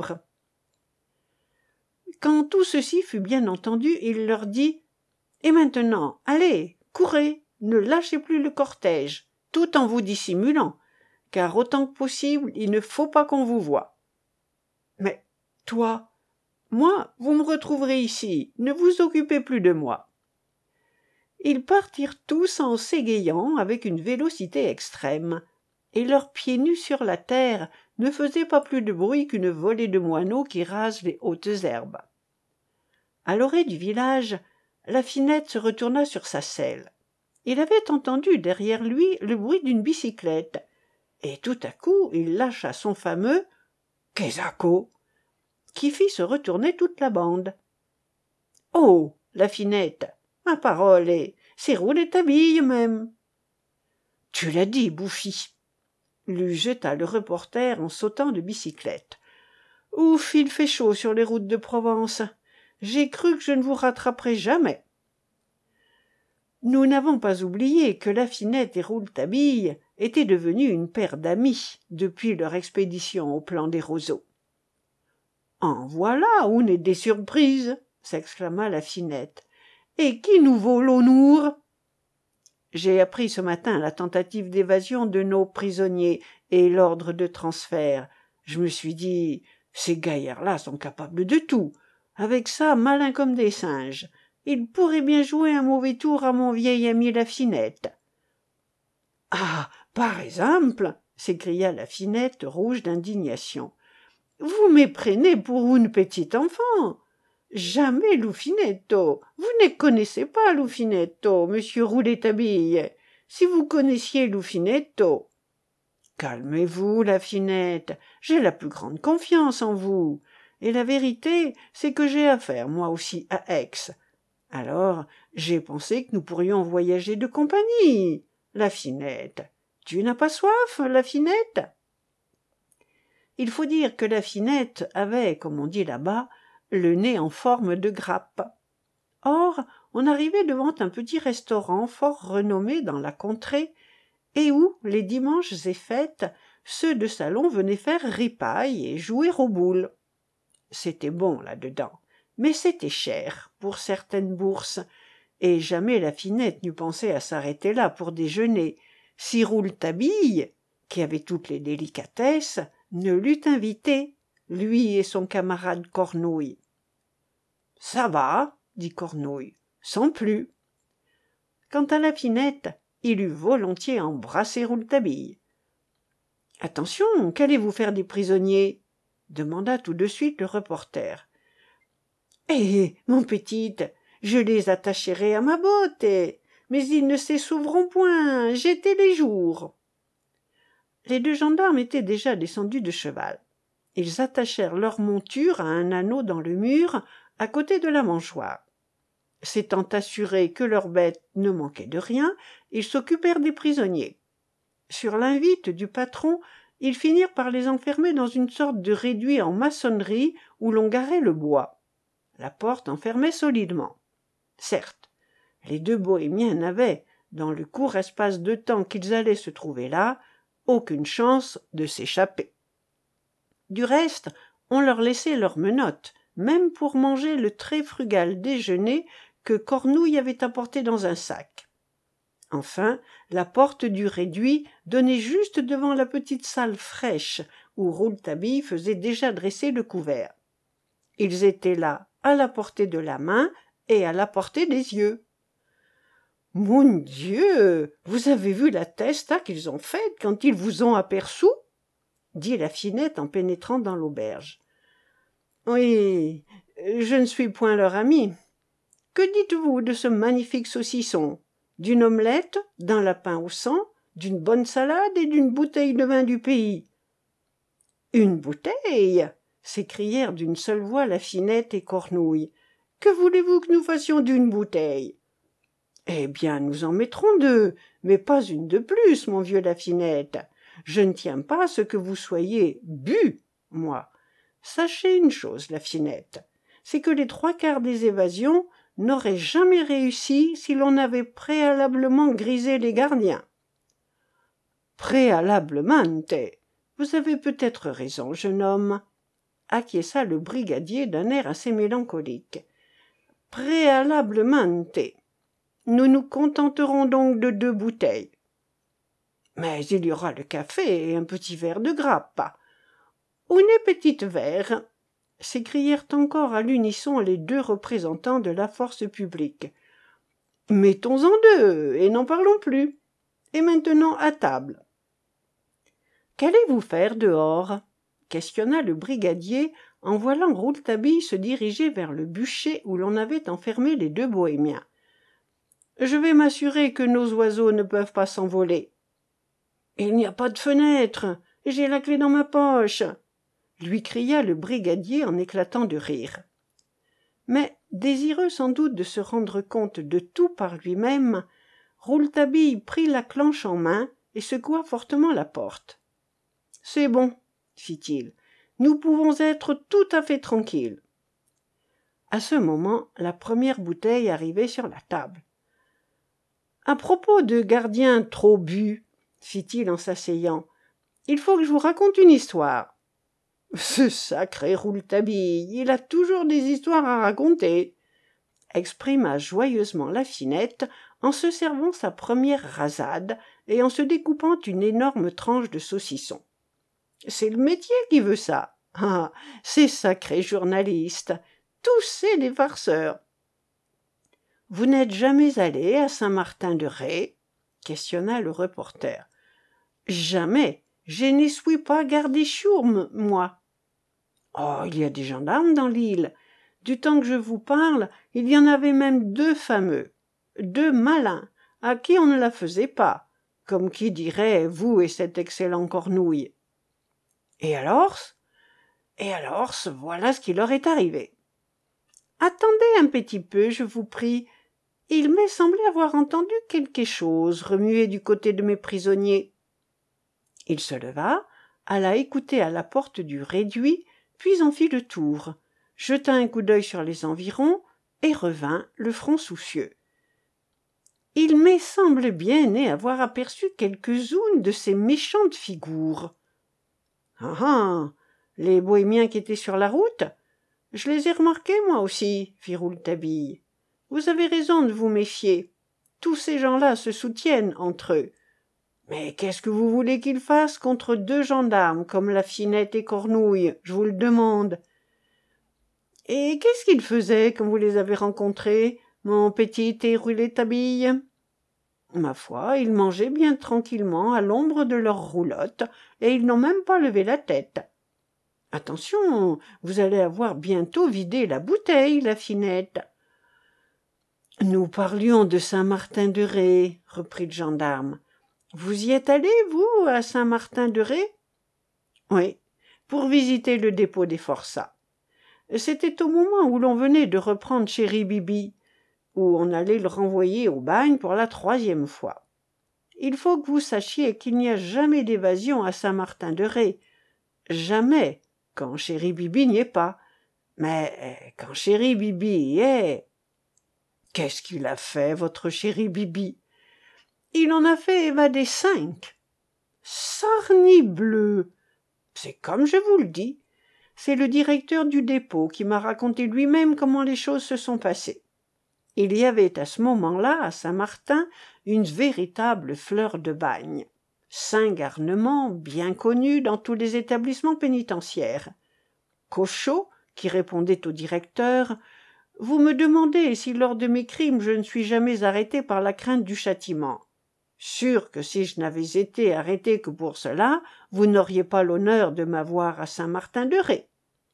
Quand tout ceci fut bien entendu, il leur dit « Et maintenant, allez, courez, ne lâchez plus le cortège, tout en vous dissimulant, car autant que possible, il ne faut pas qu'on vous voie. »« Mais toi, moi, vous me retrouverez ici, ne vous occupez plus de moi. » Ils partirent tous en s'égayant avec une vélocité extrême, et leurs pieds nus sur la terre ne faisaient pas plus de bruit qu'une volée de moineaux qui rasent les hautes herbes. À l'orée du village, la Finette se retourna sur sa selle. Il avait entendu derrière lui le bruit d'une bicyclette, et tout à coup il lâcha son fameux « Quesaco !» qui fit se retourner toute la bande. « Oh, la Finette, ma parole est, c'est Rouletabille même !»« Tu l'as dit, Bouffi !» lui jeta le reporter en sautant de bicyclette. « Ouf, il fait chaud sur les routes de Provence. J'ai cru que je ne vous rattraperais jamais. » Nous n'avons pas oublié que la Finette et Rouletabille étaient devenus une paire d'amis depuis leur expédition au plan des roseaux. « En voilà, on est des surprises !» s'exclama la Finette. « Et qui nous vaut l'honneur ?» J'ai appris ce matin la tentative d'évasion de nos prisonniers et l'ordre de transfert. Je me suis dit, ces gaillards-là sont capables de tout. Avec ça, malins comme des singes. Ils pourraient bien jouer un mauvais tour à mon vieil ami la Finette. « Ah, par exemple !» s'écria la Finette, rouge d'indignation. « Vous méprenez pour une petite enfant. Jamais, Loufinetto. Vous ne connaissez pas Loufinetto, monsieur Rouletabille. Si vous connaissiez Loufinetto. » Calmez-vous, la Finette, j'ai la plus grande confiance en vous. Et la vérité, c'est que j'ai affaire, moi aussi, à Aix. Alors, j'ai pensé que nous pourrions voyager de compagnie. La Finette, tu n'as pas soif, la Finette? Il faut dire que la Finette avait, comme on dit là-bas, le nez en forme de grappe. Or, on arrivait devant un petit restaurant fort renommé dans la contrée, et où, les dimanches et fêtes, ceux de salon venaient faire ripaille et jouer aux boules. C'était bon là-dedans, mais c'était cher pour certaines bourses, et jamais la Finette n'eût pensé à s'arrêter là pour déjeuner, si Rouletabille, qui avait toutes les délicatesses, ne l'eût invité, lui et son camarade Cornouille. « Ça va, » dit Cornouille, « sans plus. » Quant à la Finette, il eût volontiers embrassé Rouletabille. « Attention, qu'allez-vous faire des prisonniers ?» demanda tout de suite le reporter. « Eh, mon petite, je les attacherai à ma botte, mais ils ne s'essouvront point, j'étais les jours. » Les deux gendarmes étaient déjà descendus de cheval. Ils attachèrent leur monture à un anneau dans le mur, à côté de la mangeoire. S'étant assurés que leur bête ne manquait de rien, ils s'occupèrent des prisonniers. Sur l'invite du patron, ils finirent par les enfermer dans une sorte de réduit en maçonnerie où l'on garait le bois. La porte enfermait solidement. Certes, les deux bohémiens n'avaient, dans le court espace de temps qu'ils allaient se trouver là, aucune chance de s'échapper. Du reste, on leur laissait leurs menottes, même pour manger le très frugal déjeuner que Cornouille avait apporté dans un sac. Enfin, la porte du réduit donnait juste devant la petite salle fraîche où Rouletabille faisait déjà dresser le couvert. Ils étaient là, à la portée de la main et à la portée des yeux. « Mon Dieu, vous avez vu la testa qu'ils ont faite quand ils vous ont aperçus ?» dit la Finette en pénétrant dans l'auberge. « Oui, je ne suis point leur ami. Que dites-vous de ce magnifique saucisson? D'une omelette, d'un lapin au sang, d'une bonne salade et d'une bouteille de vin du pays. »« Une bouteille !» s'écrièrent d'une seule voix la Finette et Cornouille. « Que voulez-vous que nous fassions d'une bouteille ?»« Eh bien, nous en mettrons deux, mais pas une de plus, mon vieux la Finette. Je ne tiens pas à ce que vous soyez bu, moi. Sachez une chose, la Finette, c'est que les trois quarts des évasions n'auraient jamais réussi si l'on avait préalablement grisé les gardiens. »« Préalablement, vous avez peut-être raison, jeune homme, » acquiesça le brigadier d'un air assez mélancolique. « Préalablement, nous nous contenterons donc de deux bouteilles. Mais il y aura le café et un petit verre de grappe. »« Une petite verre !» s'écrièrent encore à l'unisson les deux représentants de la force publique. « Mettons-en deux, et n'en parlons plus. Et maintenant à table. »« Qu'allez-vous faire dehors ?» questionna le brigadier en voyant Rouletabille se diriger vers le bûcher où l'on avait enfermé les deux bohémiens. « Je vais m'assurer que nos oiseaux ne peuvent pas s'envoler. »« Il n'y a pas de fenêtre, et j'ai la clé dans ma poche !» lui cria le brigadier en éclatant de rire. Mais, désireux sans doute de se rendre compte de tout par lui-même, Rouletabille prit la clenche en main et secoua fortement la porte. « C'est bon, » fit-il, « nous pouvons être tout à fait tranquilles. » À ce moment, la première bouteille arrivait sur la table. « À propos de gardiens trop bu, » fit-il en s'asseyant, « il faut que je vous raconte une histoire. » « Ce sacré Rouletabille, il a toujours des histoires à raconter, » exprima joyeusement la Finette en se servant sa première rasade et en se découpant une énorme tranche de saucisson. « C'est le métier qui veut ça. Ah, ces sacrés journalistes, tous c'est des farceurs. »« Vous n'êtes jamais allé à Saint-Martin-de-Ré ?» questionna le reporter. « Jamais. Je n'y suis pas gardé chourme, moi. »« Oh, il y a des gendarmes dans l'île. Du temps que je vous parle, il y en avait même deux fameux, deux malins, à qui on ne la faisait pas. comme qui dirait vous et cet excellent Cornouille. Et alors Et alors, voilà ce qui leur est arrivé. Attendez un petit peu, je vous prie. Il m'est semblé avoir entendu quelque chose remuer du côté de mes prisonniers. Il se leva, alla écouter à la porte du réduit, puis en fit le tour, jeta un coup d'œil sur les environs et revint, le front soucieux. Il m'est semble bien avoir aperçu quelques-unes de ces méchantes figures. Ah ah, les bohémiens qui étaient sur la route? Je les ai remarqués, moi aussi, fit Rouletabille. Vous avez raison de vous méfier. Tous ces gens-là se soutiennent entre eux. Mais qu'est-ce que vous voulez qu'ils fassent contre deux gendarmes comme la Finette et Cornouille, je vous le demande? Et qu'est-ce qu'ils faisaient quand vous les avez rencontrés, mon petit et Rouletabille? Ma foi, ils mangeaient bien tranquillement à l'ombre de leur roulotte, et ils n'ont même pas levé la tête. Attention, vous allez avoir bientôt vidé la bouteille, la Finette. Nous parlions de Saint-Martin-de-Ré, reprit le gendarme. Vous y êtes allé, vous, à Saint-Martin-de-Ré? Oui, pour visiter le dépôt des forçats. C'était au moment où l'on venait de reprendre Chéri Bibi, où on allait le renvoyer au bagne pour la troisième fois. Il faut que vous sachiez qu'il n'y a jamais d'évasion à Saint-Martin-de-Ré. Jamais, quand Chéri Bibi n'y est pas. Mais quand Chéri Bibi y est... Qu'est-ce qu'il a fait, votre Chéri Bibi? Il en a fait évader cinq. Sarnibleu! C'est comme je vous le dis. C'est le directeur du dépôt qui m'a raconté lui-même comment les choses se sont passées. Il y avait à ce moment-là, à Saint-Martin, une véritable fleur de bagne. Cinq garnements bien connus dans tous les établissements pénitentiaires. Cochot, qui répondait au directeur, « Vous me demandez si lors de mes crimes je ne suis jamais arrêté par la crainte du châtiment. Sûr que si je n'avais été arrêté que pour cela, vous n'auriez pas l'honneur de m'avoir à Saint-Martin-de-Ré. »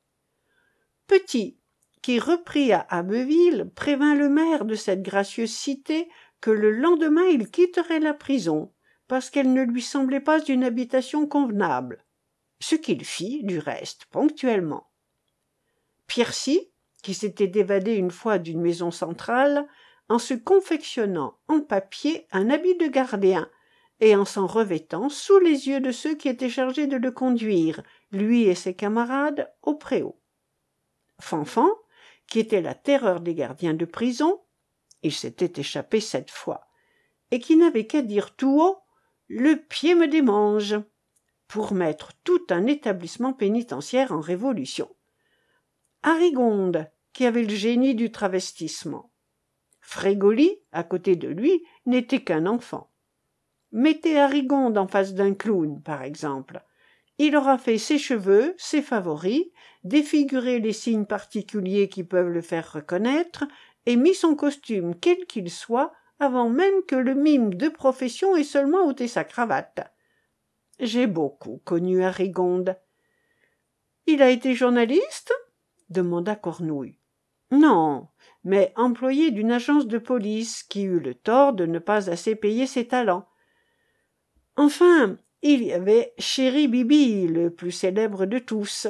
Petit, qui reprit à Abbeville, prévint le maire de cette gracieuse cité que le lendemain il quitterait la prison, parce qu'elle ne lui semblait pas une habitation convenable, ce qu'il fit, du reste, ponctuellement. Piercy, qui s'était évadé une fois d'une maison centrale, en se confectionnant en papier un habit de gardien, et en s'en revêtant sous les yeux de ceux qui étaient chargés de le conduire, lui et ses camarades, au préau. Fanfan, qui était la terreur des gardiens de prison, il s'était échappé sept fois, et qui n'avait qu'à dire tout haut « Le pied me démange » pour mettre tout un établissement pénitentiaire en révolution. Harigonde, qui avait le génie du travestissement. Frégoli, à côté de lui, n'était qu'un enfant. Mettez Harigonde en face d'un clown, par exemple. Il aura fait ses cheveux, ses favoris, défiguré les signes particuliers qui peuvent le faire reconnaître, et mis son costume, quel qu'il soit, avant même que le mime de profession ait seulement ôté sa cravate. J'ai beaucoup connu Harigonde. « Il a été journaliste ?» demanda Cornouille. « Non, mais employé d'une agence de police qui eut le tort de ne pas assez payer ses talents. Enfin, il y avait Chéri Bibi, le plus célèbre de tous.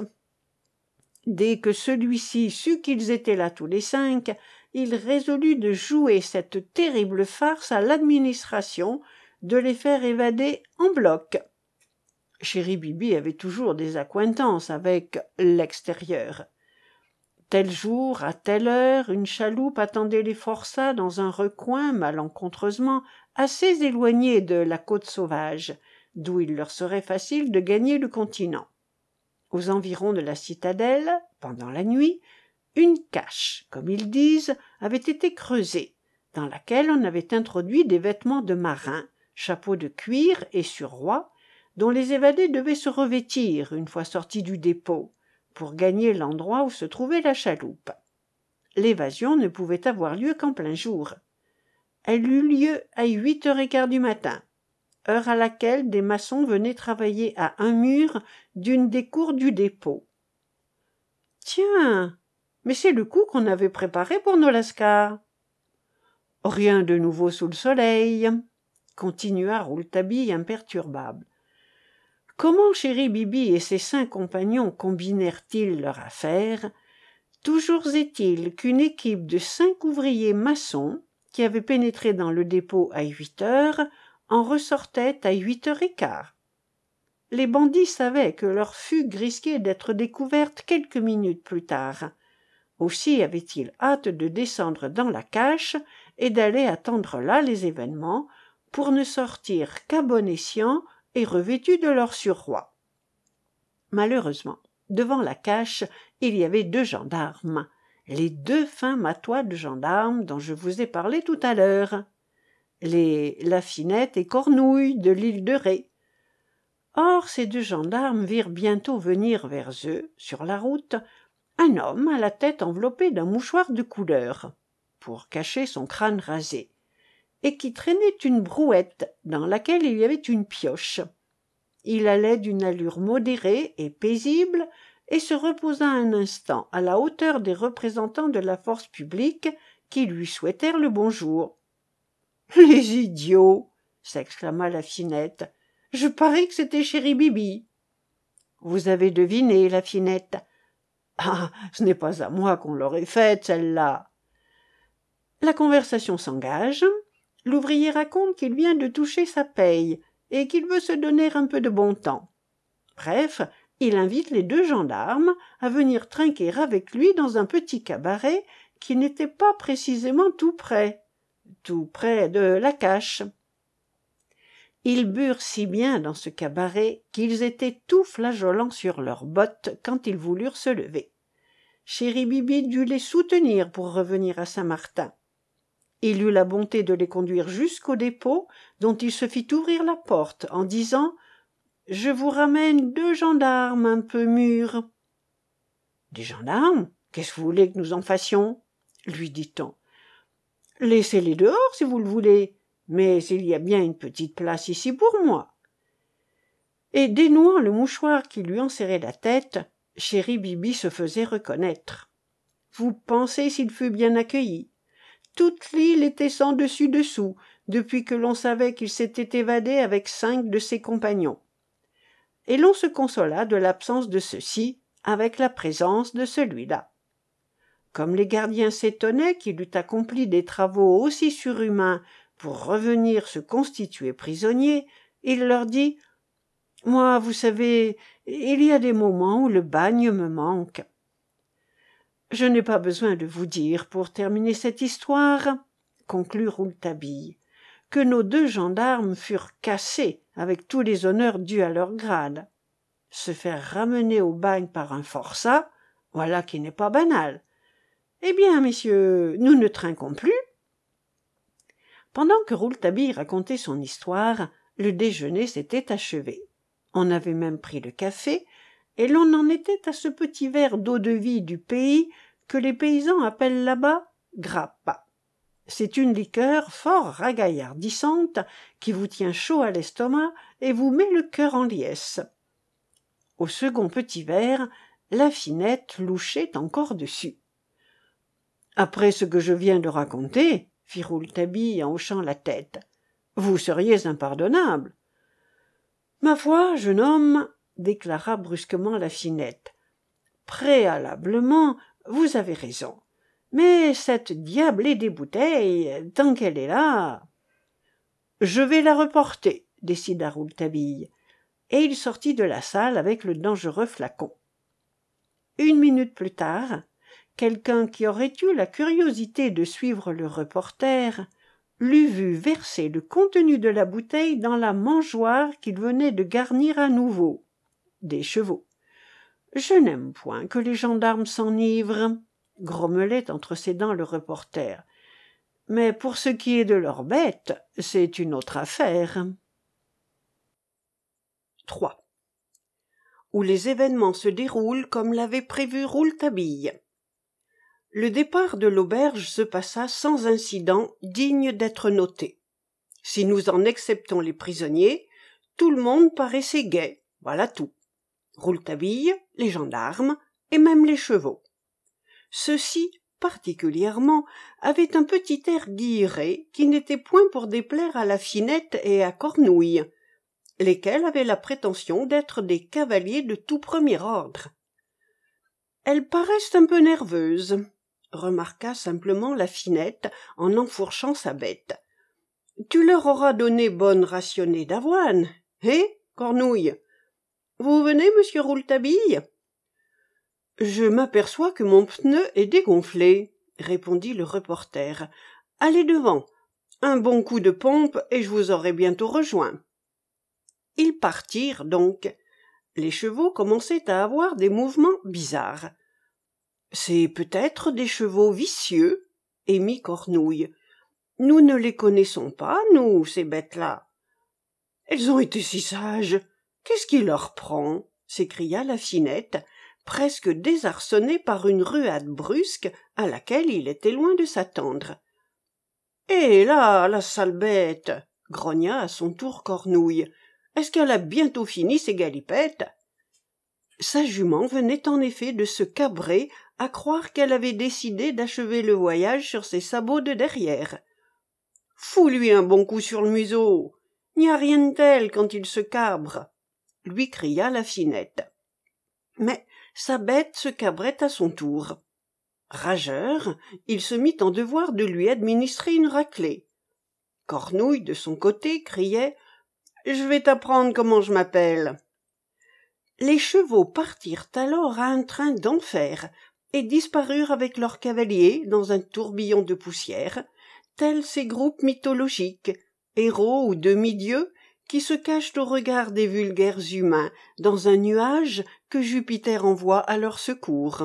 Dès que celui-ci sut qu'ils étaient là tous les cinq, il résolut de jouer cette terrible farce à l'administration, de les faire évader en bloc. Chéri Bibi avait toujours des accointances avec l'extérieur. Tel jour, à telle heure, une chaloupe attendait les forçats dans un recoin malencontreusement assez éloigné de la côte sauvage, d'où il leur serait facile de gagner le continent. Aux environs de la citadelle, pendant la nuit, une cache, comme ils disent, avait été creusée, dans laquelle on avait introduit des vêtements de marins, chapeaux de cuir et surrois, dont les évadés devaient se revêtir une fois sortis du dépôt, pour gagner l'endroit où se trouvait la chaloupe. L'évasion ne pouvait avoir lieu qu'en plein jour. Elle eut lieu à huit heures et quart du matin, heure à laquelle des maçons venaient travailler à un mur d'une des cours du dépôt. « Tiens, mais c'est le coup qu'on avait préparé pour nos lascars. »« Rien de nouveau sous le soleil. » continua Rouletabille imperturbable. Comment Chéri Bibi et ses cinq compagnons combinèrent-ils leur affaire? Toujours est-il qu'une équipe de cinq ouvriers maçons, qui avaient pénétré dans le dépôt à huit heures, en ressortait à huit heures et quart. Les bandits savaient que leur fugue risquait d'être découverte quelques minutes plus tard. Aussi avaient-ils hâte de descendre dans la cache et d'aller attendre là les événements, pour ne sortir qu'à bon escient et revêtus de leur surroi. Malheureusement, devant la cache, il y avait deux gendarmes, les deux fins matois de gendarmes dont je vous ai parlé tout à l'heure, les Lafinette et Cornouille de l'île de Ré. Or, ces deux gendarmes virent bientôt venir vers eux, sur la route, un homme à la tête enveloppée d'un mouchoir de couleur, pour cacher son crâne rasé, et qui traînait une brouette dans laquelle il y avait une pioche. Il allait d'une allure modérée et paisible, et se reposa un instant à la hauteur des représentants de la force publique qui lui souhaitèrent le bonjour. « Les idiots !» s'exclama Lafinette. « Je parie que c'était Chéri Bibi. »« Vous avez deviné, Lafinette. »« Ah, ce n'est pas à moi qu'on l'aurait faite, celle-là. » La conversation s'engage. L'ouvrier raconte qu'il vient de toucher sa paye et qu'il veut se donner un peu de bon temps. Bref, il invite les deux gendarmes à venir trinquer avec lui dans un petit cabaret qui n'était pas précisément tout près, tout près de la cache. Ils burent si bien dans ce cabaret qu'ils étaient tout flageolants sur leurs bottes quand ils voulurent se lever. Chéri Bibi dut les soutenir pour revenir à Saint-Martin. Il eut la bonté de les conduire jusqu'au dépôt, dont il se fit ouvrir la porte en disant « Je vous ramène deux gendarmes un peu mûrs. »« Des gendarmes? Qu'est-ce que vous voulez que nous en fassions ?» lui dit-on. « Laissez-les dehors si vous le voulez, mais il y a bien une petite place ici pour moi. » Et dénouant le mouchoir qui lui enserrait la tête, Chéri Bibi se faisait reconnaître. Vous pensez s'il fut bien accueilli? Toute l'île était sans dessus-dessous, depuis que l'on savait qu'il s'était évadé avec cinq de ses compagnons. Et l'on se consola de l'absence de ceux-ci avec la présence de celui-là. Comme les gardiens s'étonnaient qu'il eût accompli des travaux aussi surhumains pour revenir se constituer prisonnier, il leur dit « Moi, vous savez, il y a des moments où le bagne me manque. » Je n'ai pas besoin de vous dire, pour terminer cette histoire, conclut Rouletabille, que nos deux gendarmes furent cassés avec tous les honneurs dus à leur grade. Se faire ramener au bagne par un forçat, voilà qui n'est pas banal. Eh bien, messieurs, nous ne trinquons plus. Pendant que Rouletabille racontait son histoire, le déjeuner s'était achevé. On avait même pris le café, et l'on en était à ce petit verre d'eau-de-vie du pays que les paysans appellent là-bas grappa. C'est une liqueur fort ragaillardissante qui vous tient chaud à l'estomac et vous met le cœur en liesse. Au second petit verre, Lafinette louchait encore dessus. « Après ce que je viens de raconter, » fit Rouletabille en hochant la tête, « vous seriez impardonnable. »« Ma foi, jeune homme, » déclara brusquement Lafinette, « préalablement, vous avez raison. Mais cette diablée des bouteilles, tant qu'elle est là... »« Je vais la reporter, » décida Rouletabille, et il sortit de la salle avec le dangereux flacon. Une minute plus tard, quelqu'un qui aurait eu la curiosité de suivre le reporter l'eût vu verser le contenu de la bouteille dans la mangeoire qu'il venait de garnir à nouveau. Des chevaux. « Je n'aime point que les gendarmes s'enivrent, » grommelait entre ses dents le reporter. « Mais pour ce qui est de leurs bêtes, c'est une autre affaire. » trois. Où les événements se déroulent comme l'avait prévu Rouletabille. Le départ de l'auberge se passa sans incident digne d'être noté. Si nous en exceptons les prisonniers, tout le monde paraissait gai, voilà tout. Rouletabille, les gendarmes et même les chevaux. Ceux-ci particulièrement, avait un petit air guilleret qui n'était point pour déplaire à la Finette et à Cornouille, lesquels avaient la prétention d'être des cavaliers de tout premier ordre. « Elles paraissent un peu nerveuses, » remarqua simplement la Finette en enfourchant sa bête. « Tu leur auras donné bonne rationnée d'avoine, eh, Cornouille? Vous venez, monsieur Rouletabille ? » « Je m'aperçois que mon pneu est dégonflé, » répondit le reporter. « Allez devant, un bon coup de pompe et je vous aurai bientôt rejoint. » Ils partirent donc. Les chevaux commençaient à avoir des mouvements bizarres. « C'est peut-être des chevaux vicieux, » émit Cornouille. « Nous ne les connaissons pas, nous, ces bêtes-là. »« Elles ont été si sages. Qu'est-ce qui leur prend ?» s'écria la Finette, presque désarçonné par une ruade brusque à laquelle il était loin de s'attendre. « Eh là, la sale bête !» grogna à son tour Cornouille. « Est-ce qu'elle a bientôt fini ses galipettes ?» Sa jument venait en effet de se cabrer à croire qu'elle avait décidé d'achever le voyage sur ses sabots de derrière. « Fous-lui un bon coup sur le museau. N'y a rien de tel quand il se cabre !» lui cria la Finette. Mais sa bête se cabrait à son tour. Rageur, il se mit en devoir de lui administrer une raclée. Cornouille, de son côté, criait « Je vais t'apprendre comment je m'appelle !» Les chevaux partirent alors à un train d'enfer et disparurent avec leurs cavaliers dans un tourbillon de poussière, tels ces groupes mythologiques, héros ou demi-dieux, qui se cachent au regard des vulgaires humains dans un nuage que Jupiter envoie à leur secours.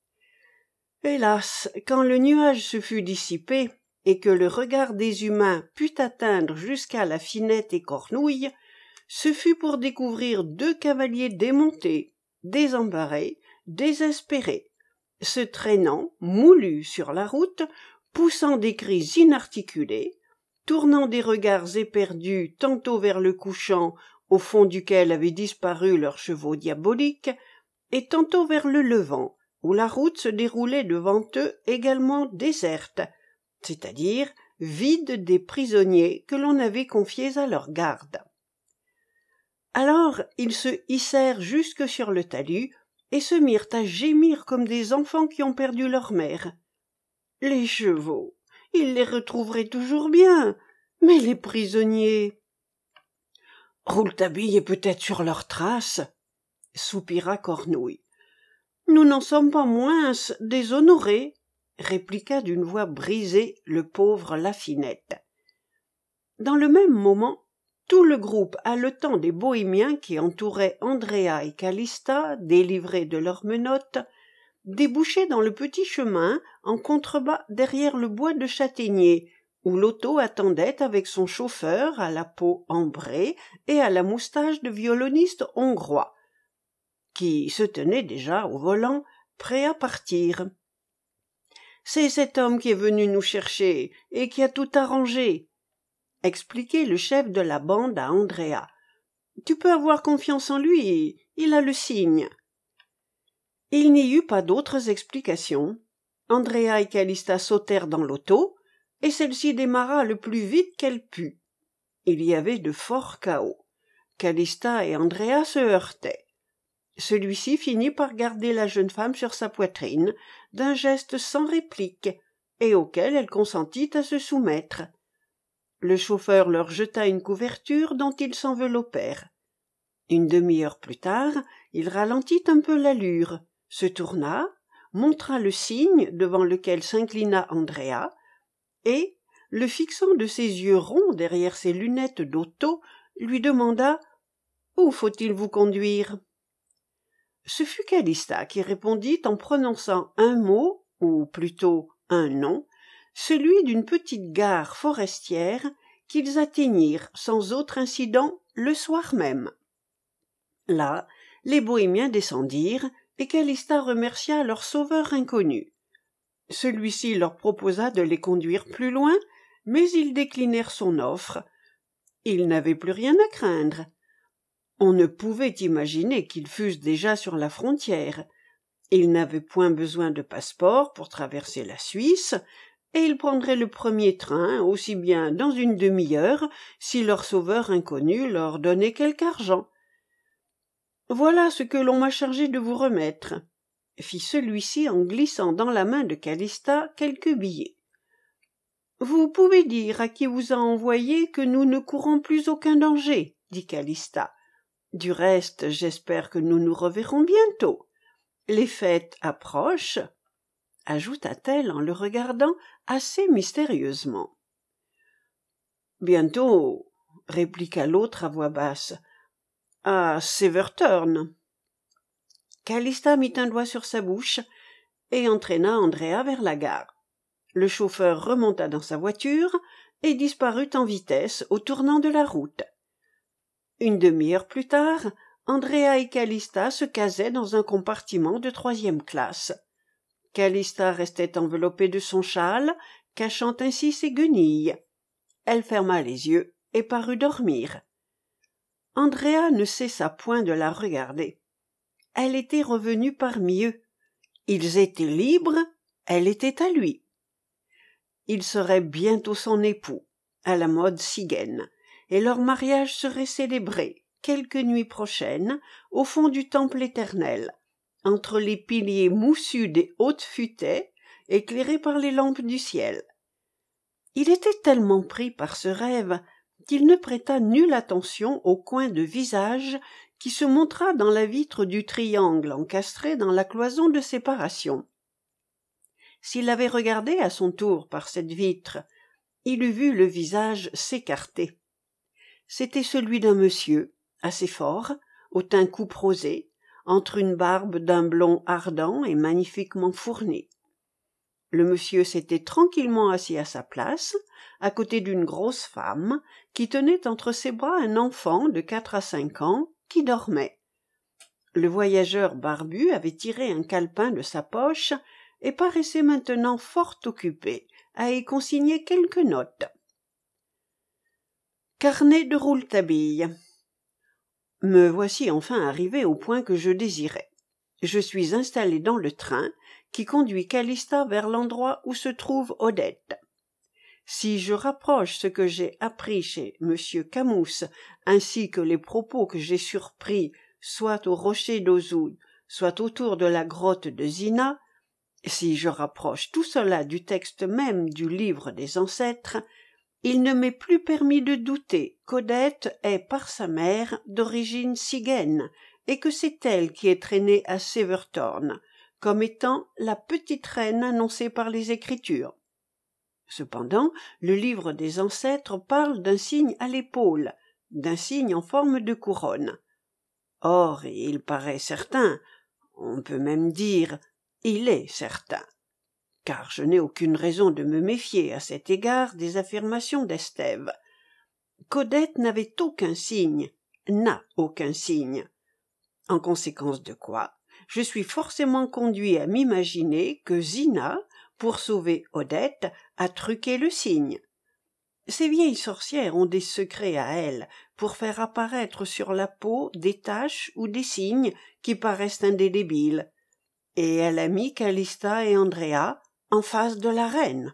Hélas, quand le nuage se fut dissipé et que le regard des humains put atteindre jusqu'à la Finette et Cornouille, ce fut pour découvrir deux cavaliers démontés, désemparés, désespérés, se traînant, moulus sur la route, poussant des cris inarticulés, tournant des regards éperdus tantôt vers le couchant au fond duquel avaient disparu leurs chevaux diaboliques, et tantôt vers le levant, où la route se déroulait devant eux également déserte, c'est-à-dire vide des prisonniers que l'on avait confiés à leur garde. Alors ils se hissèrent jusque sur le talus et se mirent à gémir comme des enfants qui ont perdu leur mère. Les chevaux, ils les retrouveraient toujours bien, mais les prisonniers... « Rouletabille est peut-être sur leurs traces, » soupira Cornouille. « Nous n'en sommes pas moins déshonorés, » répliqua d'une voix brisée le pauvre Lafinette. Dans le même moment, tout le groupe haletant des bohémiens qui entouraient Andrea et Calista, délivrés de leurs menottes, débouchait dans le petit chemin en contrebas derrière le bois de châtaignier, où l'auto attendait avec son chauffeur à la peau ambrée et à la moustache de violoniste hongrois, qui se tenait déjà au volant, prêt à partir. « C'est cet homme qui est venu nous chercher et qui a tout arrangé, » expliquait le chef de la bande à Andrea. « Tu peux avoir confiance en lui, il a le signe. » Il n'y eut pas d'autres explications. Andrea et Calista sautèrent dans l'auto, et celle-ci démarra le plus vite qu'elle put. Il y avait de forts cahots. Calista et Andrea se heurtaient. Celui-ci finit par garder la jeune femme sur sa poitrine, d'un geste sans réplique, et auquel elle consentit à se soumettre. Le chauffeur leur jeta une couverture dont ils s'enveloppèrent. Une demi-heure plus tard, il ralentit un peu l'allure, se tourna, montra le signe devant lequel s'inclina Andrea, et, le fixant de ses yeux ronds derrière ses lunettes d'auto, lui demanda « Où faut-il vous conduire ?» Ce fut Calista qui répondit en prononçant un mot, ou plutôt un nom, celui d'une petite gare forestière qu'ils atteignirent sans autre incident le soir même. Là, les bohémiens descendirent, et Calista remercia leur sauveur inconnu. Celui-ci leur proposa de les conduire plus loin, mais ils déclinèrent son offre. Ils n'avaient plus rien à craindre. On ne pouvait imaginer qu'ils fussent déjà sur la frontière, Il n'avait point besoin de passeport pour traverser la Suisse, et ils prendraient le premier train, aussi bien dans une demi-heure, si leur sauveur inconnu leur donnait quelque argent. « Voilà ce que l'on m'a chargé de vous remettre, » fit celui-ci en glissant dans la main de Calista quelques billets. « Vous pouvez dire à qui vous a envoyé que nous ne courons plus aucun danger, » dit Calista. « Du reste, j'espère que nous nous reverrons bientôt. Les fêtes approchent, » ajouta-t-elle en le regardant assez mystérieusement. « Bientôt, » répliqua l'autre à voix basse, « à Severturn. » Calista mit un doigt sur sa bouche et entraîna Andrea vers la gare. Le chauffeur remonta dans sa voiture et disparut en vitesse au tournant de la route. Une demi-heure plus tard, Andrea et Calista se casaient dans un compartiment de troisième classe. Calista restait enveloppée de son châle, cachant ainsi ses guenilles. Elle ferma les yeux et parut dormir. Andrea ne cessa point de la regarder. Elle était revenue parmi eux. Ils étaient libres, elle était à lui. Il serait bientôt son époux, à la mode Sigen, et leur mariage serait célébré, quelques nuits prochaines, au fond du temple éternel, entre les piliers moussus des hautes futaies, éclairés par les lampes du ciel. Il était tellement pris par ce rêve qu'il ne prêta nulle attention au coin de visage qui se montra dans la vitre du triangle encastré dans la cloison de séparation. S'il avait regardé à son tour par cette vitre, il eût vu le visage s'écarter. C'était celui d'un monsieur, assez fort, au teint couperosé, entre une barbe d'un blond ardent et magnifiquement fournie. Le monsieur s'était tranquillement assis à sa place, à côté d'une grosse femme, qui tenait entre ses bras un enfant de quatre à cinq ans, qui dormait. Le voyageur barbu avait tiré un calepin de sa poche et paraissait maintenant fort occupé à y consigner quelques notes. Carnet de Rouletabille. Me voici enfin arrivé au point que je désirais. Je suis installé dans le train qui conduit Calista vers l'endroit où se trouve Odette. Si je rapproche ce que j'ai appris chez M. Camus ainsi que les propos que j'ai surpris soit au rocher d'Ozoud, soit autour de la grotte de Zina, si je rapproche tout cela du texte même du livre des ancêtres, il ne m'est plus permis de douter qu'Odette est par sa mère d'origine Sigen et que c'est elle qui est traînée à Severturn, comme étant la petite reine annoncée par les Écritures. Cependant, le livre des ancêtres parle d'un signe à l'épaule, d'un signe en forme de couronne. Or, il paraît certain, on peut même dire, il est certain, car je n'ai aucune raison de me méfier à cet égard des affirmations d'Estève, qu'Odette n'avait aucun signe, n'a aucun signe. En conséquence de quoi, je suis forcément conduit à m'imaginer que Zina, pour sauver Odette, a truqué le signe. Ces vieilles sorcières ont des secrets à elles pour faire apparaître sur la peau des taches ou des signes qui paraissent indélébiles, et elle a mis Calista et Andrea en face de la reine.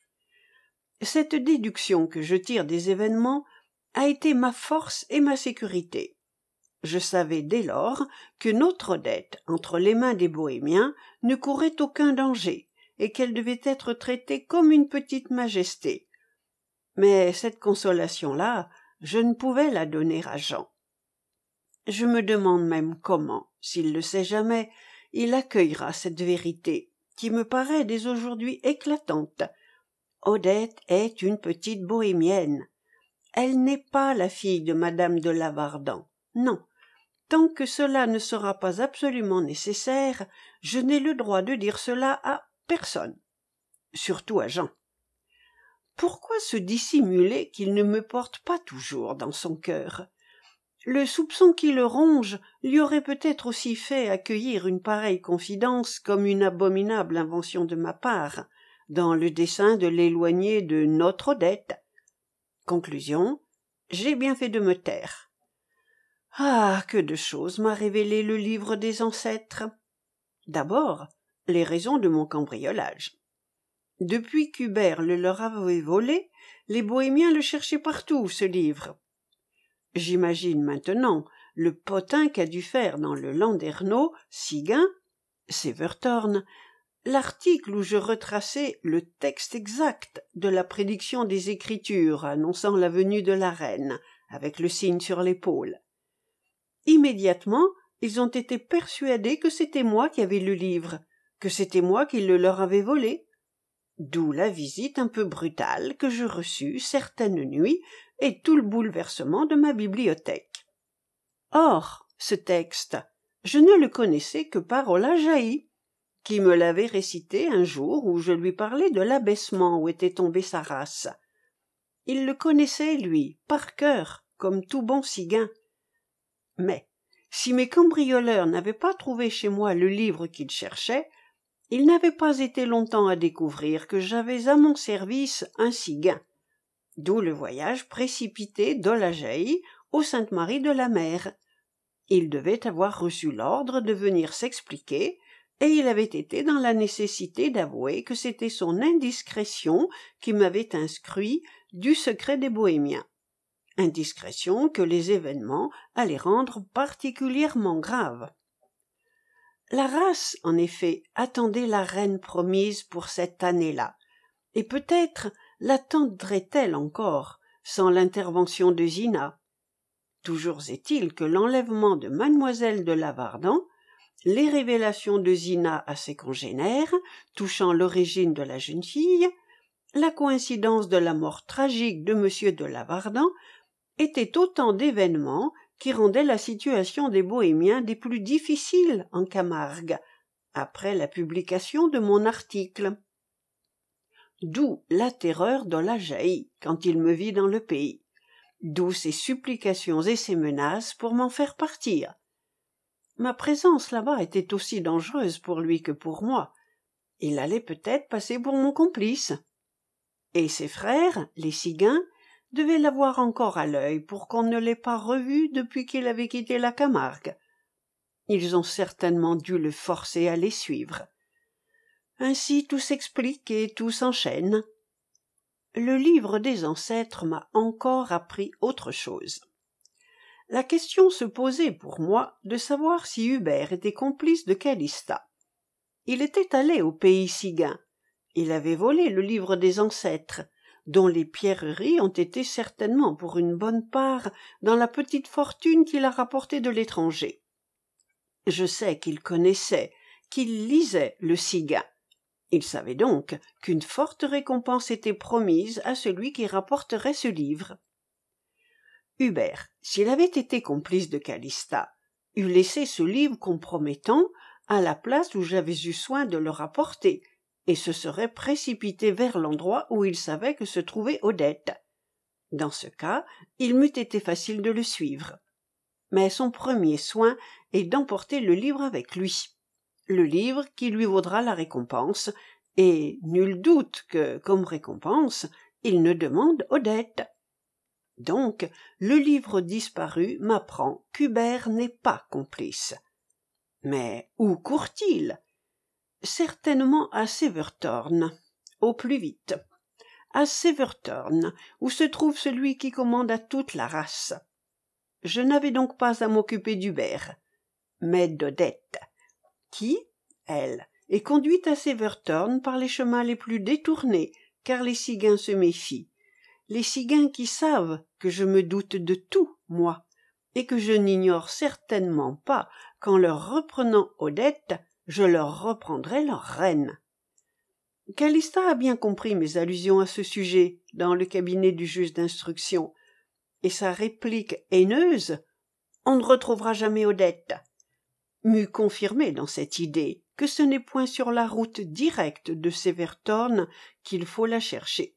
Cette déduction que je tire des événements a été ma force et ma sécurité. Je savais dès lors que notre Odette, entre les mains des Bohémiens, ne courait aucun danger, et qu'elle devait être traitée comme une petite majesté. Mais cette consolation-là, je ne pouvais la donner à Jean. Je me demande même comment, s'il le sait jamais, il accueillera cette vérité, qui me paraît dès aujourd'hui éclatante. Odette est une petite bohémienne. Elle n'est pas la fille de madame de Lavardan. Non. Tant que cela ne sera pas absolument nécessaire, je n'ai le droit de dire cela à personne. Surtout à Jean. Pourquoi se dissimuler qu'il ne me porte pas toujours dans son cœur? Le soupçon qui le ronge lui aurait peut-être aussi fait accueillir une pareille confidence comme une abominable invention de ma part, dans le dessein de l'éloigner de notre Odette. Conclusion, j'ai bien fait de me taire. Ah, que de choses m'a révélé le livre des ancêtres! D'abord, les raisons de mon cambriolage. Depuis qu'Hubert le leur avait volé, les bohémiens le cherchaient partout, ce livre. J'imagine maintenant le potin qu'a dû faire dans le Landerneau, Sigain, Severtorn, l'article où je retraçais le texte exact de la prédiction des Écritures annonçant la venue de la reine, avec le signe sur l'épaule. Immédiatement, ils ont été persuadés que c'était moi qui avais le livre, que c'était moi qui le leur avais volé. D'où la visite un peu brutale que je reçus certaine nuit et tout le bouleversement de ma bibliothèque. Or, ce texte, je ne le connaissais que par Olajaï, qui me l'avait récité un jour où je lui parlais de l'abaissement où était tombée sa race. Il le connaissait, lui, par cœur, comme tout bon Sigain. Mais, si mes cambrioleurs n'avaient pas trouvé chez moi le livre qu'ils cherchaient, il n'avait pas été longtemps à découvrir que j'avais à mon service un Sigain, d'où le voyage précipité d'Olajaï au Sainte-Marie de la Mer. Il devait avoir reçu l'ordre de venir s'expliquer, et il avait été dans la nécessité d'avouer que c'était son indiscrétion qui m'avait instruit du secret des Bohémiens. Indiscrétion que les événements allaient rendre particulièrement grave. La race, en effet, attendait la reine promise pour cette année-là, et peut-être l'attendrait-elle encore, sans l'intervention de Zina. Toujours est-il que l'enlèvement de mademoiselle de Lavardan, les révélations de Zina à ses congénères, touchant l'origine de la jeune fille, la coïncidence de la mort tragique de monsieur de Lavardan, étaient autant d'événements qui rendaient la situation des Bohémiens des plus difficiles en Camargue, après la publication de mon article. D'où la terreur d'Olajaï quand il me vit dans le pays, d'où ses supplications et ses menaces pour m'en faire partir. Ma présence là-bas était aussi dangereuse pour lui que pour moi. Il allait peut-être passer pour mon complice. Et ses frères, les Sigains, devaient l'avoir encore à l'œil pour qu'on ne l'ait pas revu depuis qu'il avait quitté la Camargue. Ils ont certainement dû le forcer à les suivre. Ainsi tout s'explique et tout s'enchaîne. Le livre des ancêtres m'a encore appris autre chose. La question se posait pour moi de savoir si Hubert était complice de Calista. Il était allé au pays Sigain. Il avait volé le livre des ancêtres, dont les pierreries ont été certainement pour une bonne part dans la petite fortune qu'il a rapportée de l'étranger. Je sais qu'il connaissait, qu'il lisait le Sigain. Il savait donc qu'une forte récompense était promise à celui qui rapporterait ce livre. Hubert, s'il avait été complice de Calista, eût laissé ce livre compromettant à la place où j'avais eu soin de le rapporter, et se serait précipité vers l'endroit où il savait que se trouvait Odette. Dans ce cas, il m'eût été facile de le suivre. Mais son premier soin est d'emporter le livre avec lui. Le livre qui lui vaudra la récompense, et nul doute que, comme récompense, il ne demande Odette. Donc, le livre disparu m'apprend qu'Hubert n'est pas complice. Mais où court-il? Certainement à Severtorn, au plus vite. À Severtorn, où se trouve celui qui commande à toute la race. Je n'avais donc pas à m'occuper d'Hubert, mais d'Odette, qui, elle, est conduite à Severtorn par les chemins les plus détournés, car les Sigains se méfient. Les Sigains qui savent que je me doute de tout, moi, et que je n'ignore certainement pas qu'en leur reprenant Odette, je leur reprendrai leur reine. Calista a bien compris mes allusions à ce sujet dans le cabinet du juge d'instruction, et sa réplique haineuse « On ne retrouvera jamais Odette » m'eût confirmé dans cette idée que ce n'est point sur la route directe de Severtorn qu'il faut la chercher.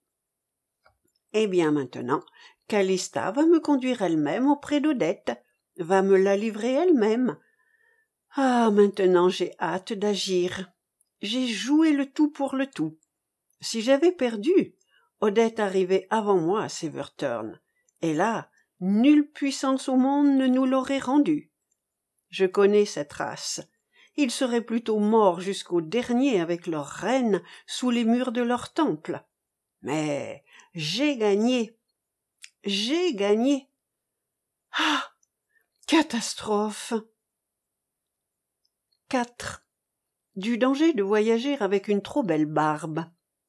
Eh bien maintenant, Calista va me conduire elle-même auprès d'Odette, va me la livrer elle-même. Ah, maintenant j'ai hâte d'agir. J'ai joué le tout pour le tout. Si j'avais perdu, Odette arrivait avant moi à Severtorn, et là, nulle puissance au monde ne nous l'aurait rendue. Je connais cette race. ils seraient plutôt morts jusqu'au dernier avec leur reine sous les murs de leur temple. Mais j'ai gagné. J'ai gagné. Ah! Catastrophe. quatre. Du danger de voyager avec une trop belle barbe.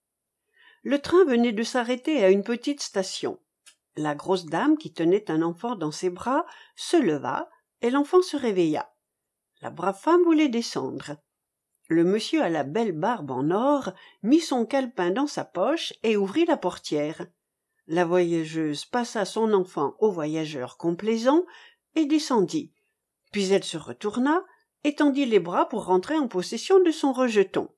Le train venait de s'arrêter à une petite station. La grosse dame qui tenait un enfant dans ses bras se leva et l'enfant se réveilla. La brave femme voulait descendre. Le monsieur à la belle barbe en or mit son calepin dans sa poche et ouvrit la portière. La voyageuse passa son enfant au voyageur complaisant et descendit. Puis elle se retourna, étendit les bras pour rentrer en possession de son rejeton.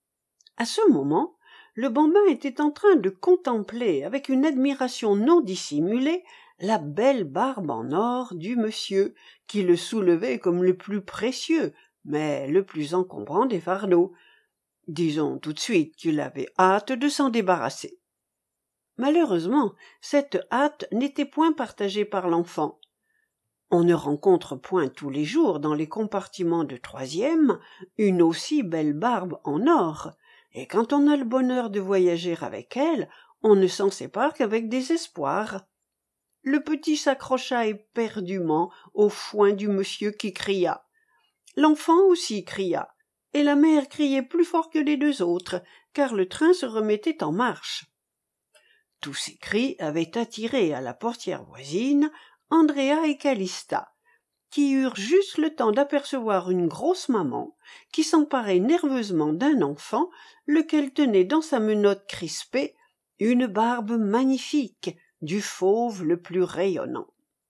À ce moment, le bambin était en train de contempler avec une admiration non dissimulée la belle barbe en or du monsieur, qui le soulevait comme le plus précieux, mais le plus encombrant des fardeaux. Disons tout de suite qu'il avait hâte de s'en débarrasser. Malheureusement, cette hâte n'était point partagée par l'enfant. On ne rencontre point tous les jours dans les compartiments de troisième une aussi belle barbe en or, et quand on a le bonheur de voyager avec elle, on ne s'en sépare qu'avec désespoir. Le petit s'accrocha éperdument au foin du monsieur qui cria. L'enfant aussi cria, et la mère criait plus fort que les deux autres, car le train se remettait en marche. Tous ces cris avaient attiré à la portière voisine Andrea et Calista, qui eurent juste le temps d'apercevoir une grosse maman qui s'emparait nerveusement d'un enfant, lequel tenait dans sa menotte crispée une barbe magnifique, du fauve le plus rayonnant.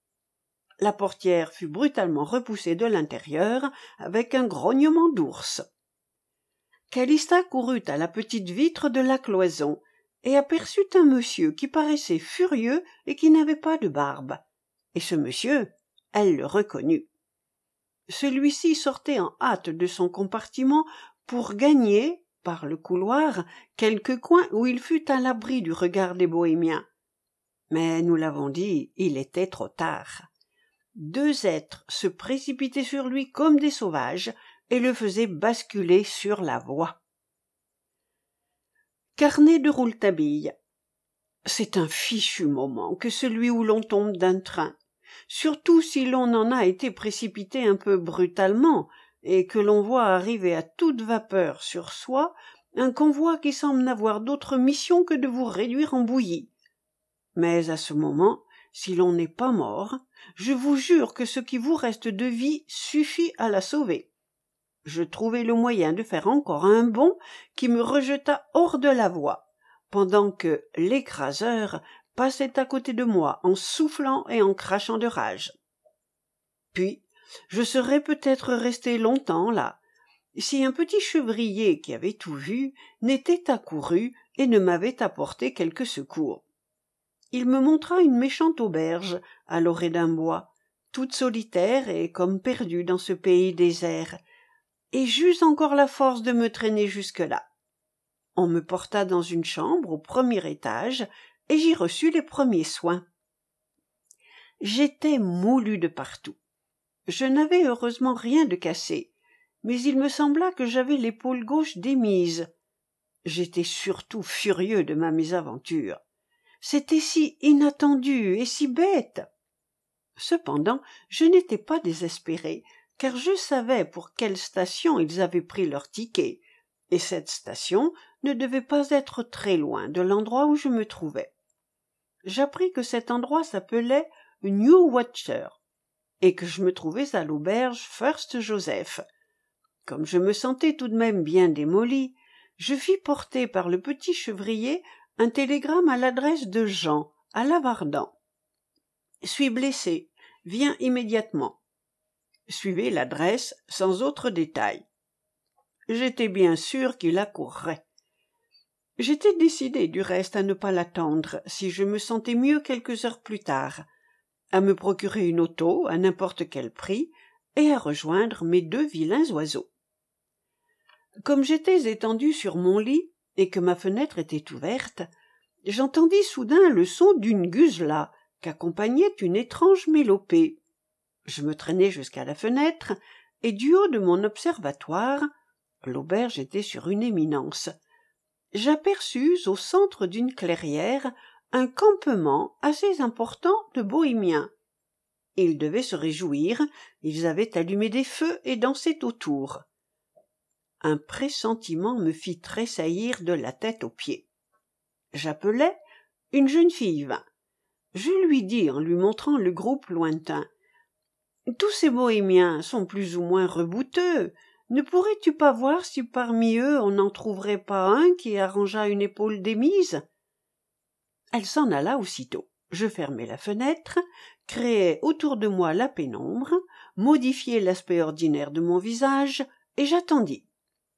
La portière fut brutalement repoussée de l'intérieur avec un grognement d'ours. Calista courut à la petite vitre de la cloison et aperçut un monsieur qui paraissait furieux et qui n'avait pas de barbe. Et ce monsieur, elle le reconnut. Celui-ci sortait en hâte de son compartiment pour gagner, par le couloir, quelque coin où il fût à l'abri du regard des bohémiens. Mais nous l'avons dit, il était trop tard. Deux êtres se précipitaient sur lui comme des sauvages et le faisaient basculer sur la voie. Carnet de Rouletabille. C'est un fichu moment que celui où l'on tombe d'un train, surtout si l'on en a été précipité un peu brutalement et que l'on voit arriver à toute vapeur sur soi un convoi qui semble n'avoir d'autre mission que de vous réduire en bouillie. Mais à ce moment, si l'on n'est pas mort, je vous jure que ce qui vous reste de vie suffit à la sauver. Je trouvai le moyen de faire encore un bond qui me rejeta hors de la voie, pendant que l'écraseur passait à côté de moi en soufflant et en crachant de rage. Puis, je serais peut-être resté longtemps là, si un petit chevrier qui avait tout vu n'était accouru et ne m'avait apporté quelque secours. Il me montra une méchante auberge à l'orée d'un bois, toute solitaire et comme perdue dans ce pays désert, et j'eus encore la force de me traîner jusque-là. On me porta dans une chambre au premier étage, et j'y reçus les premiers soins. J'étais moulu de partout. Je n'avais heureusement rien de cassé, mais il me sembla que j'avais l'épaule gauche démise. J'étais surtout furieux de ma mésaventure. C'était si inattendu et si bête. Cependant, je n'étais pas désespéré, car je savais pour quelle station ils avaient pris leur ticket, et cette station ne devait pas être très loin de l'endroit où je me trouvais. J'appris que cet endroit s'appelait New Watcher, et que je me trouvais à l'auberge First Joseph. Comme je me sentais tout de même bien démoli, je fis porter par le petit chevrier un télégramme à l'adresse de Jean, à Lavardan. « Suis blessé, viens immédiatement. » Suivez l'adresse sans autre détail. J'étais bien sûr qu'il accourrait. J'étais décidé du reste à ne pas l'attendre si je me sentais mieux quelques heures plus tard, à me procurer une auto à n'importe quel prix et à rejoindre mes deux vilains oiseaux. Comme j'étais étendu sur mon lit et que ma fenêtre était ouverte, j'entendis soudain le son d'une guzla qu'accompagnait une étrange mélopée. Je me traînai jusqu'à la fenêtre et du haut de mon observatoire, l'auberge était sur une éminence, j'aperçus au centre d'une clairière un campement assez important de bohémiens. Ils devaient se réjouir, ils avaient allumé des feux et dansaient autour. Un pressentiment me fit tressaillir de la tête aux pieds. J'appelai, une jeune fille vint. Je lui dis en lui montrant le groupe lointain: « Tous ces bohémiens sont plus ou moins rebouteux. Ne pourrais-tu pas voir si parmi eux on n'en trouverait pas un qui arrangeât une épaule démise ?» Elle s'en alla aussitôt. Je fermai la fenêtre, créai autour de moi la pénombre, modifiai l'aspect ordinaire de mon visage, et j'attendis.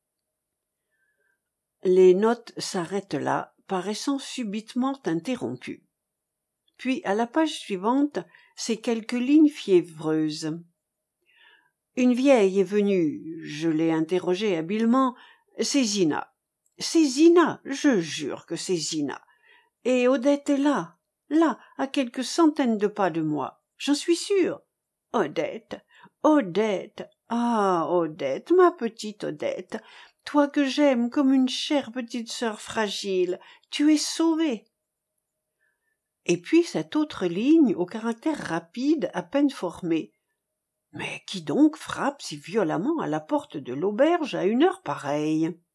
Les notes s'arrêtent là, paraissant subitement interrompues. Puis, à la page suivante, ces quelques lignes fiévreuses. Une vieille est venue, je l'ai interrogée habilement, c'est Zina. C'est Zina, je jure que c'est Zina. Et Odette est là, là, à quelques centaines de pas de moi, j'en suis sûre. Odette, Odette, ah, Odette, ma petite Odette, toi que j'aime comme une chère petite sœur fragile, tu es sauvée. Et puis cette autre ligne au caractère rapide, à peine formé. Mais qui donc frappe si violemment à la porte de l'auberge à une heure pareille?